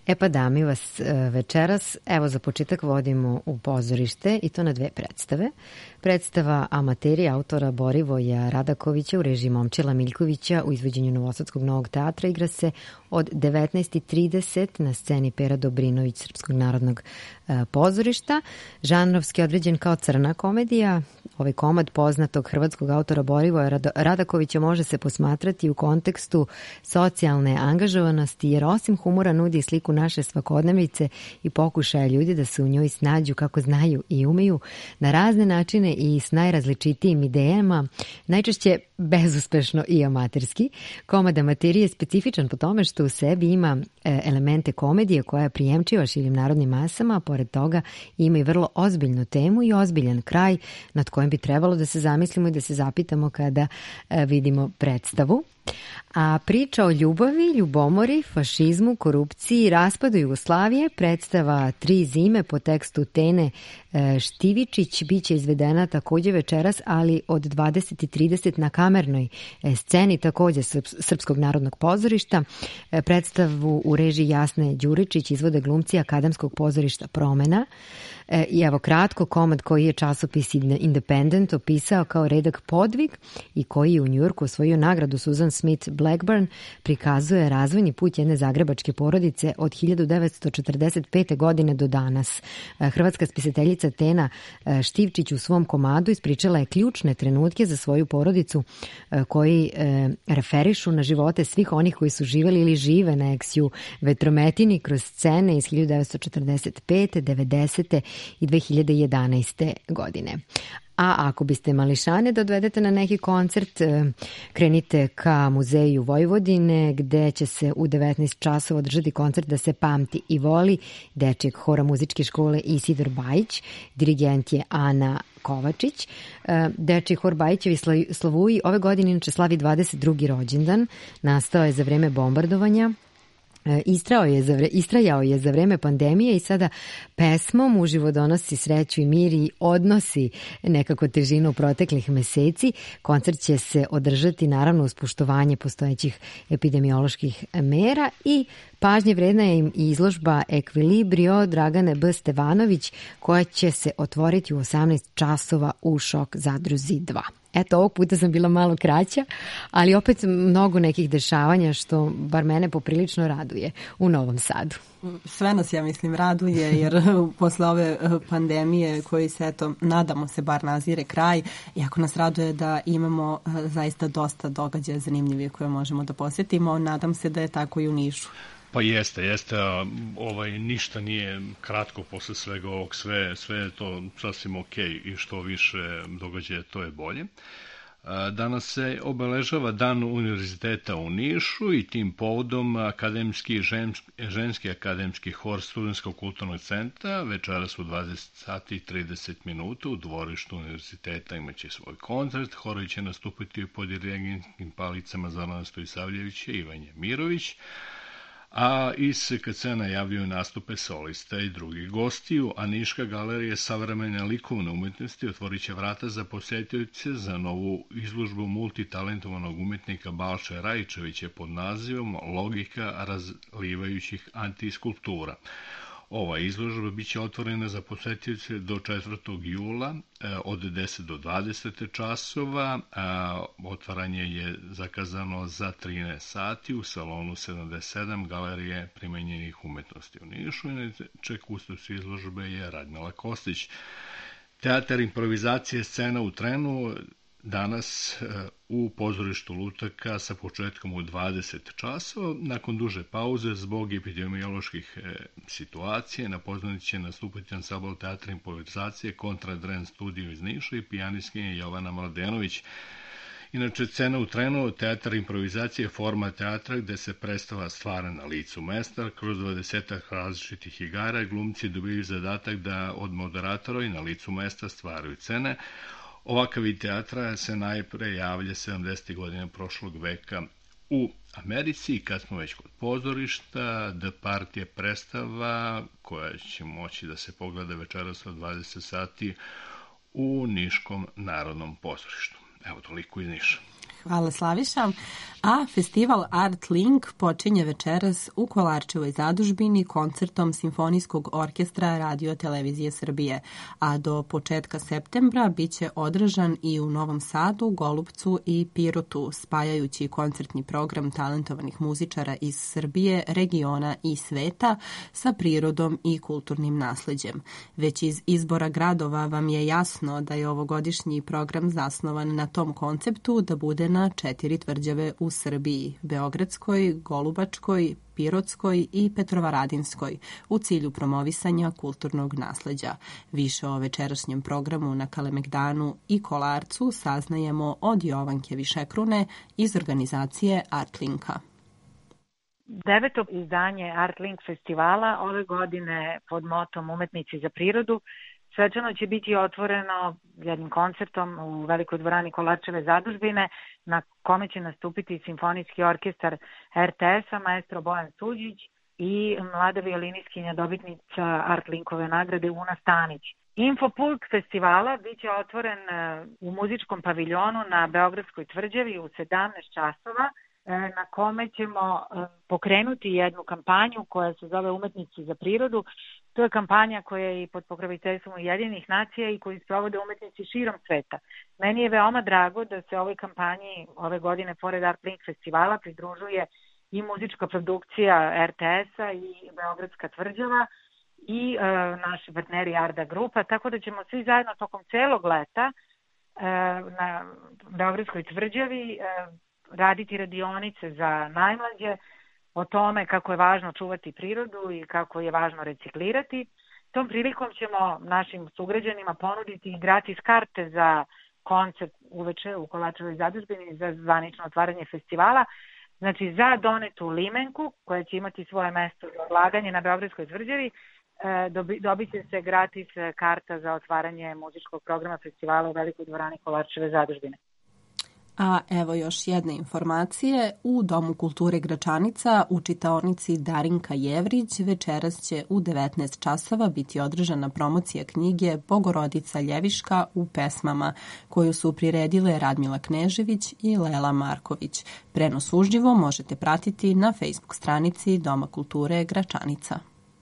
E pa da, mi vas večeras, evo za početak vodimo u pozorište i to na 2 predstave. Predstava Amateri autora Borivoja Radakovića u režiji Momčila Miljkovića u izvođenju Novosadskog Novog teatra igra se od 19.30 na sceni Pera Dobrinović Srpskog narodnog pozorišta. Žanrovski određen kao crna komedija. Ovaj komad poznatog hrvatskog autora Borivoja Radakovića može se posmatrati u kontekstu socijalne angažovanosti, jer osim humora nudi sliku naše svakodnevnice i pokušaja ljudi da se u njoj snađu kako znaju i umeju na razne načine i s najrazličitijim idejama, najčešće bezuspešno i amaterski. Komad Amateri je specifičan po tome što u sebi ima elemente komedije koja je prijemčiva širim narodnim masama, a pored toga ima i vrlo ozbiljnu temu i ozbiljan kraj nad kojim bi trebalo da se zamislimo i da se zapitamo kada vidimo predstavu. A priča o ljubavi, ljubomori, fašizmu, korupciji i raspadu Jugoslavije, predstava 3 zime po tekstu Tene Štivičić, biće izvedena također večeras, ali od 20.30 na kamernoj sceni također Srpskog narodnog pozorišta. Predstavu u režiji Jasne Đuričić izvode glumci Akademskog pozorišta Promena. I evo kratko, komad koji je časopis Independent opisao kao redak podvig i koji je u Njujorku osvojio nagradu Susan Smith Blackburn, prikazuje razvojni put jedne zagrebačke porodice od 1945. godine do danas. Hrvatska spisateljica Tena Štivčić u svom komadu ispričala je ključne trenutke za svoju porodicu koji referišu na živote svih onih koji su živeli ili žive na Eksiju Vetrometini kroz scene iz 1945. 90. i 2011. godine. A ako biste mališane da odvedete na neki koncert, krenite ka Muzeju Vojvodine, gde će se u 19 časova održati koncert Da se pamti i voli dečijeg hora muzičke škole Isidor Bajić. Dirigent je Ana Kovačić. Dečiji hor Bajićevi Slavuji ove godine inače slavi 22. rođendan. Nastao je za vreme bombardovanja. Istrajao je za vreme pandemije i sada pesmom uživo donosi sreću i mir i odnosi nekako težinu proteklih meseci. Koncert će se održati naravno uz poštovanje postojećih epidemioloških mera i pažnje vredna je im i izložba Ekvilibrio Dragane B. Stevanović koja će se otvoriti u 18 časova u Šok zadruzi 2. Eto, ovog puta sam bila malo kraća, ali opet mnogo nekih dešavanja što bar mene poprilično raduje u Novom Sadu. Sve nas, ja mislim, raduje jer posle ove pandemije koji se, eto, nadamo se bar nazire kraj, jako nas raduje da imamo zaista dosta događaja zanimljivih koje možemo da posjetimo. Nadam se da je tako i u Nišu. Pa jeste, ništa nije kratko posle svega ovog, sve je to sasvim okej i što više događaja to je bolje. Danas se obeležava Dan univerziteta u Nišu i tim povodom ženski akademski hor Studentskog kulturnog centra večeras u 20:30 u dvorištu univerziteta imaće svoj koncert. Horovi će nastupiti pod dirigentskim palicama Zorana Stojisavljevića i Ivanje Mirović, a iz SKC najavljuju nastupe solista i drugih gostiju, a Niška galerija savremene likovne umetnosti otvorit će vrata za posjetioce za novu izložbu multitalentovanog umetnika Balše Rajčevića pod nazivom Logika razlivajućih antiskulptura. Ova izložba biće otvorena za posjetioce do 4. jula od 10 do 20 časova. Otvaranje je zakazano za 13 sati u salonu 77 Galerije primenjenih umetnosti u Nišu. Inače, kustos izložbe je Radmila Kostić. Teatar improvizacije Scena u trenu danas u pozorištu Lutaka sa početkom u 20 časova. Nakon duže pauze zbog epidemioloških situacije na pozornici će nastupiti ansambl Teatra improvizacije Kontra Dren studio iz Niša i pijanistkinja Jovana Mladenović. Inače, Scena u trenu, teatar improvizacije je forma teatra gde se predstava stvara na licu mesta. Kroz 20 različitih igara glumci dobiju zadatak da od moderatora i na licu mesta stvaraju scene. Ovakav vid teatra se najpre javlja 70. godina prošlog veka u Americi i kad smo već kod pozorišta, The Party je predstava koja će moći da se pogleda večeras od 20 sati u Niškom narodnom pozorištu. Evo, toliko iz Niša. Hvala Slaviša. A festival Art Link počinje večeras u Kolarčevoj zadužbini koncertom Simfonijskog orkestra Radio Televizije Srbije, a do početka septembra biće održan i u Novom Sadu, Golubcu i Pirotu, spajajući koncertni program talentovanih muzičara iz Srbije, regiona i sveta sa prirodom i kulturnim nasleđem. Već iz izbora gradova vam je jasno da je ovogodišnji program zasnovan na tom konceptu da bude na 4 tvrđave u Srbiji, Beogradskoj, Golubačkoj, Pirotskoj i Petrovaradinskoj, u cilju promovisanja kulturnog nasleđa. Više o večerašnjem programu na Kalemegdanu i Kolarcu saznajemo od Jovanke Višekrune iz organizacije Artlinka. 9. izdanje Artlink festivala ove godine pod motom Umetnici za prirodu svečano će biti otvoreno jednim koncertom u velikoj dvorani Kolarčeve zadužbine na kome će nastupiti simfonijski orkestar RTS-a, maestro Bojan Suđić i mlada violiniskinja dobitnica Artlinkove nagrade Una Stanić. Infopult festivala biće otvoren u muzičkom paviljonu na Beogradskoj tvrđavi u 17 časova, na kome ćemo pokrenuti jednu kampanju koja se zove Umetnici za prirodu. To je kampanja koja je i pod pokroviteljstvom Ujedinjenih nacija i koju sprovode umetnici širom sveta. Meni je veoma drago da se ovoj kampanji ove godine pored Artlink festivala pridružuje i muzička produkcija RTS-a i Beogradska tvrđava i naši partneri Arda Grupa, tako da ćemo svi zajedno tokom celog leta na Beogradskoj tvrđavi raditi radionice za najmlađe o tome kako je važno čuvati prirodu i kako je važno reciklirati. Tom prilikom ćemo našim sugrađanima ponuditi i gratis karte za koncert uveče u Kolarčevoj zadužbini za zvanično otvaranje festivala. Znači za donetu limenku koja će imati svoje mesto za odlaganje na Beogradskoj tvrđavi dobit će se gratis karta za otvaranje muzičkog programa festivala u velikoj dvorani Kolarčeve zadužbine. A evo još jedne informacije. U Domu kulture Gračanica u čitaonici Darinka Jevrić večeras će u 19 časova biti održana promocija knjige Bogorodica Ljeviška u pesmama, koju su priredile Radmila Knežević i Lela Marković. Prenos uživo možete pratiti na Facebook stranici Doma kulture Gračanica.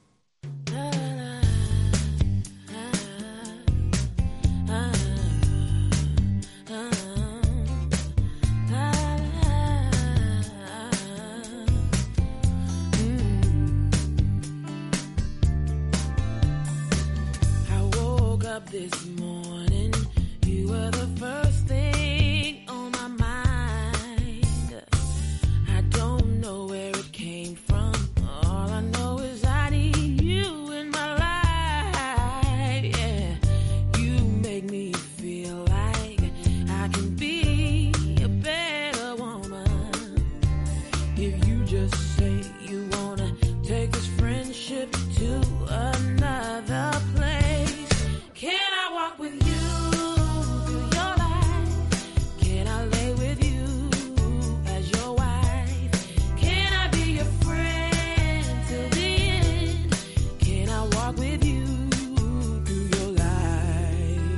This morning, you were the first thing on my mind. I don't know where it came from. All I know is I need you in my life. Yeah, you make me feel like I can be a better woman. If you just say you wanna take this friendship to another place. Can I walk with you through your life? Can I lay with you as your wife? Can I be your friend till the end? Can I walk with you through your life?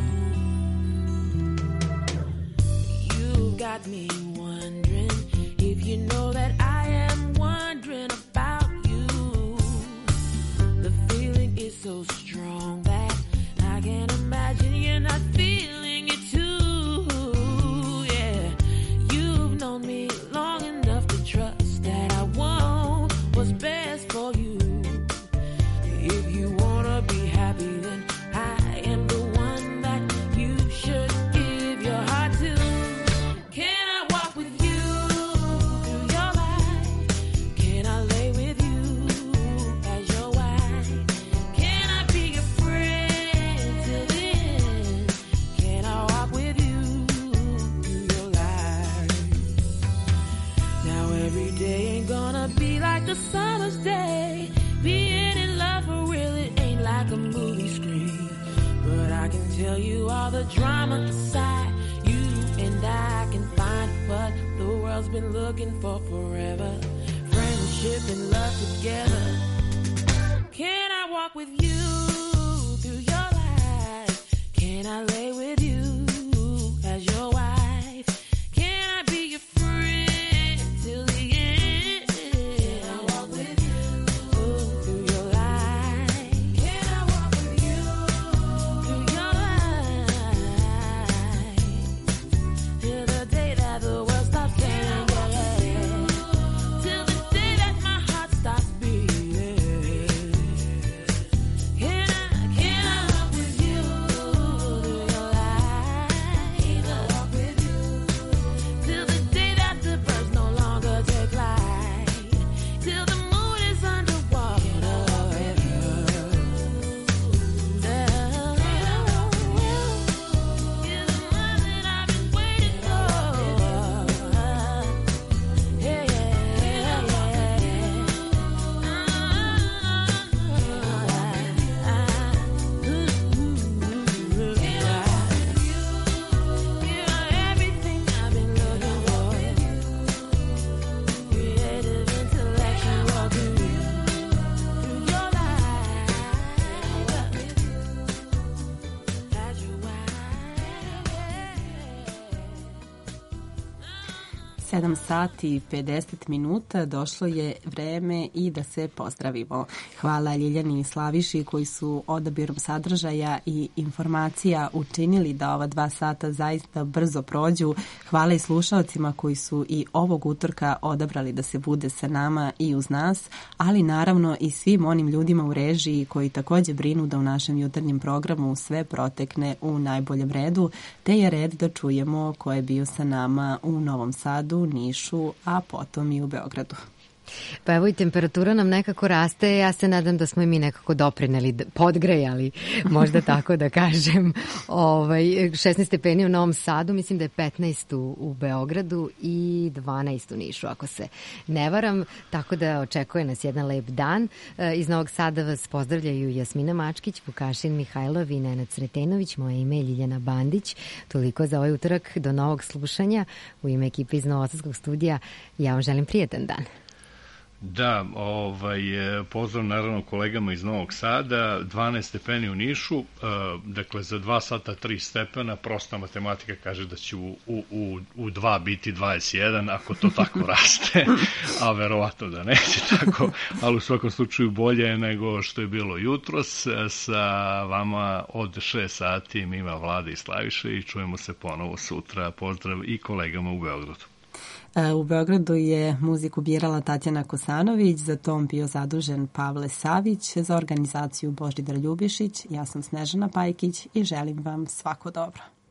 You got me wondering if you know that I am wondering about you. The feeling is so strong that I can't imagine you're not feeling it too. Yeah, you've known me long enough to trust that I want what's best for you. If you wanna be happy, then I am the one that you should give your heart to. Can I walk with you through your life? Can I lay with you as your wife? Can I be your friend till the end? Can I walk with you through your life? Now every day ain't gonna be like the summer's day. Being in love for real, it ain't like a movie screen. But I can tell you all the drama inside. You and I can find what the world's been looking for forever. Friendship and love together. Can I walk with you through your life? Can I lay with you as your wife? Can 7 sati i 50 minuta došlo je vreme i da se pozdravimo. Hvala Ljiljani i Slaviši koji su odabirom sadržaja i informacija učinili da ova 2 sata zaista brzo prođu. Hvala i slušalcima koji su i ovog utorka odabrali da se bude sa nama i uz nas, ali naravno i svim onim ljudima u režiji koji takođe brinu da u našem jutarnjem programu sve protekne u najboljem redu, te je red da čujemo ko je bio sa nama u Novom Sadu, Nišu, a potom i u Beogradu. Pa evo i temperatura nam nekako raste, ja se nadam da smo i mi nekako doprineli, podgrejali, možda tako da kažem. 16 stepeni u Novom Sadu, mislim da je 15 u Beogradu i 12 u Nišu, ako se ne varam, tako da očekuje nas jedan lep dan. Iz Novog Sada vas pozdravljaju Jasmina Mačkić, Vukašin Mihajlov i Nenad Sretenović, moje ime je Ljiljana Bandić. Toliko za ovaj utorak, do novog slušanja. U ime ekipe iz Novosadskog studija ja vam želim prijetan dan. Da, pozdrav naravno kolegama iz Novog Sada, 12 stepeni u Nišu, dakle za 2 sata 3 stepena, prosta matematika kaže da će u 2 biti 21, ako to tako raste, a verovatno da neće tako, ali u svakom slučaju bolje je nego što je bilo jutros. Sa vama od 6 sati Mima, Vlada i Slaviša i čujemo se ponovo sutra. Pozdrav i kolegama u Beogradu. U Beogradu je muziku birala Tatjana Kosanović, za tom bio zadužen Pavle Savić, za organizaciju Božidar Ljubišić. Ja sam Snežana Pajkić i želim vam svako dobro.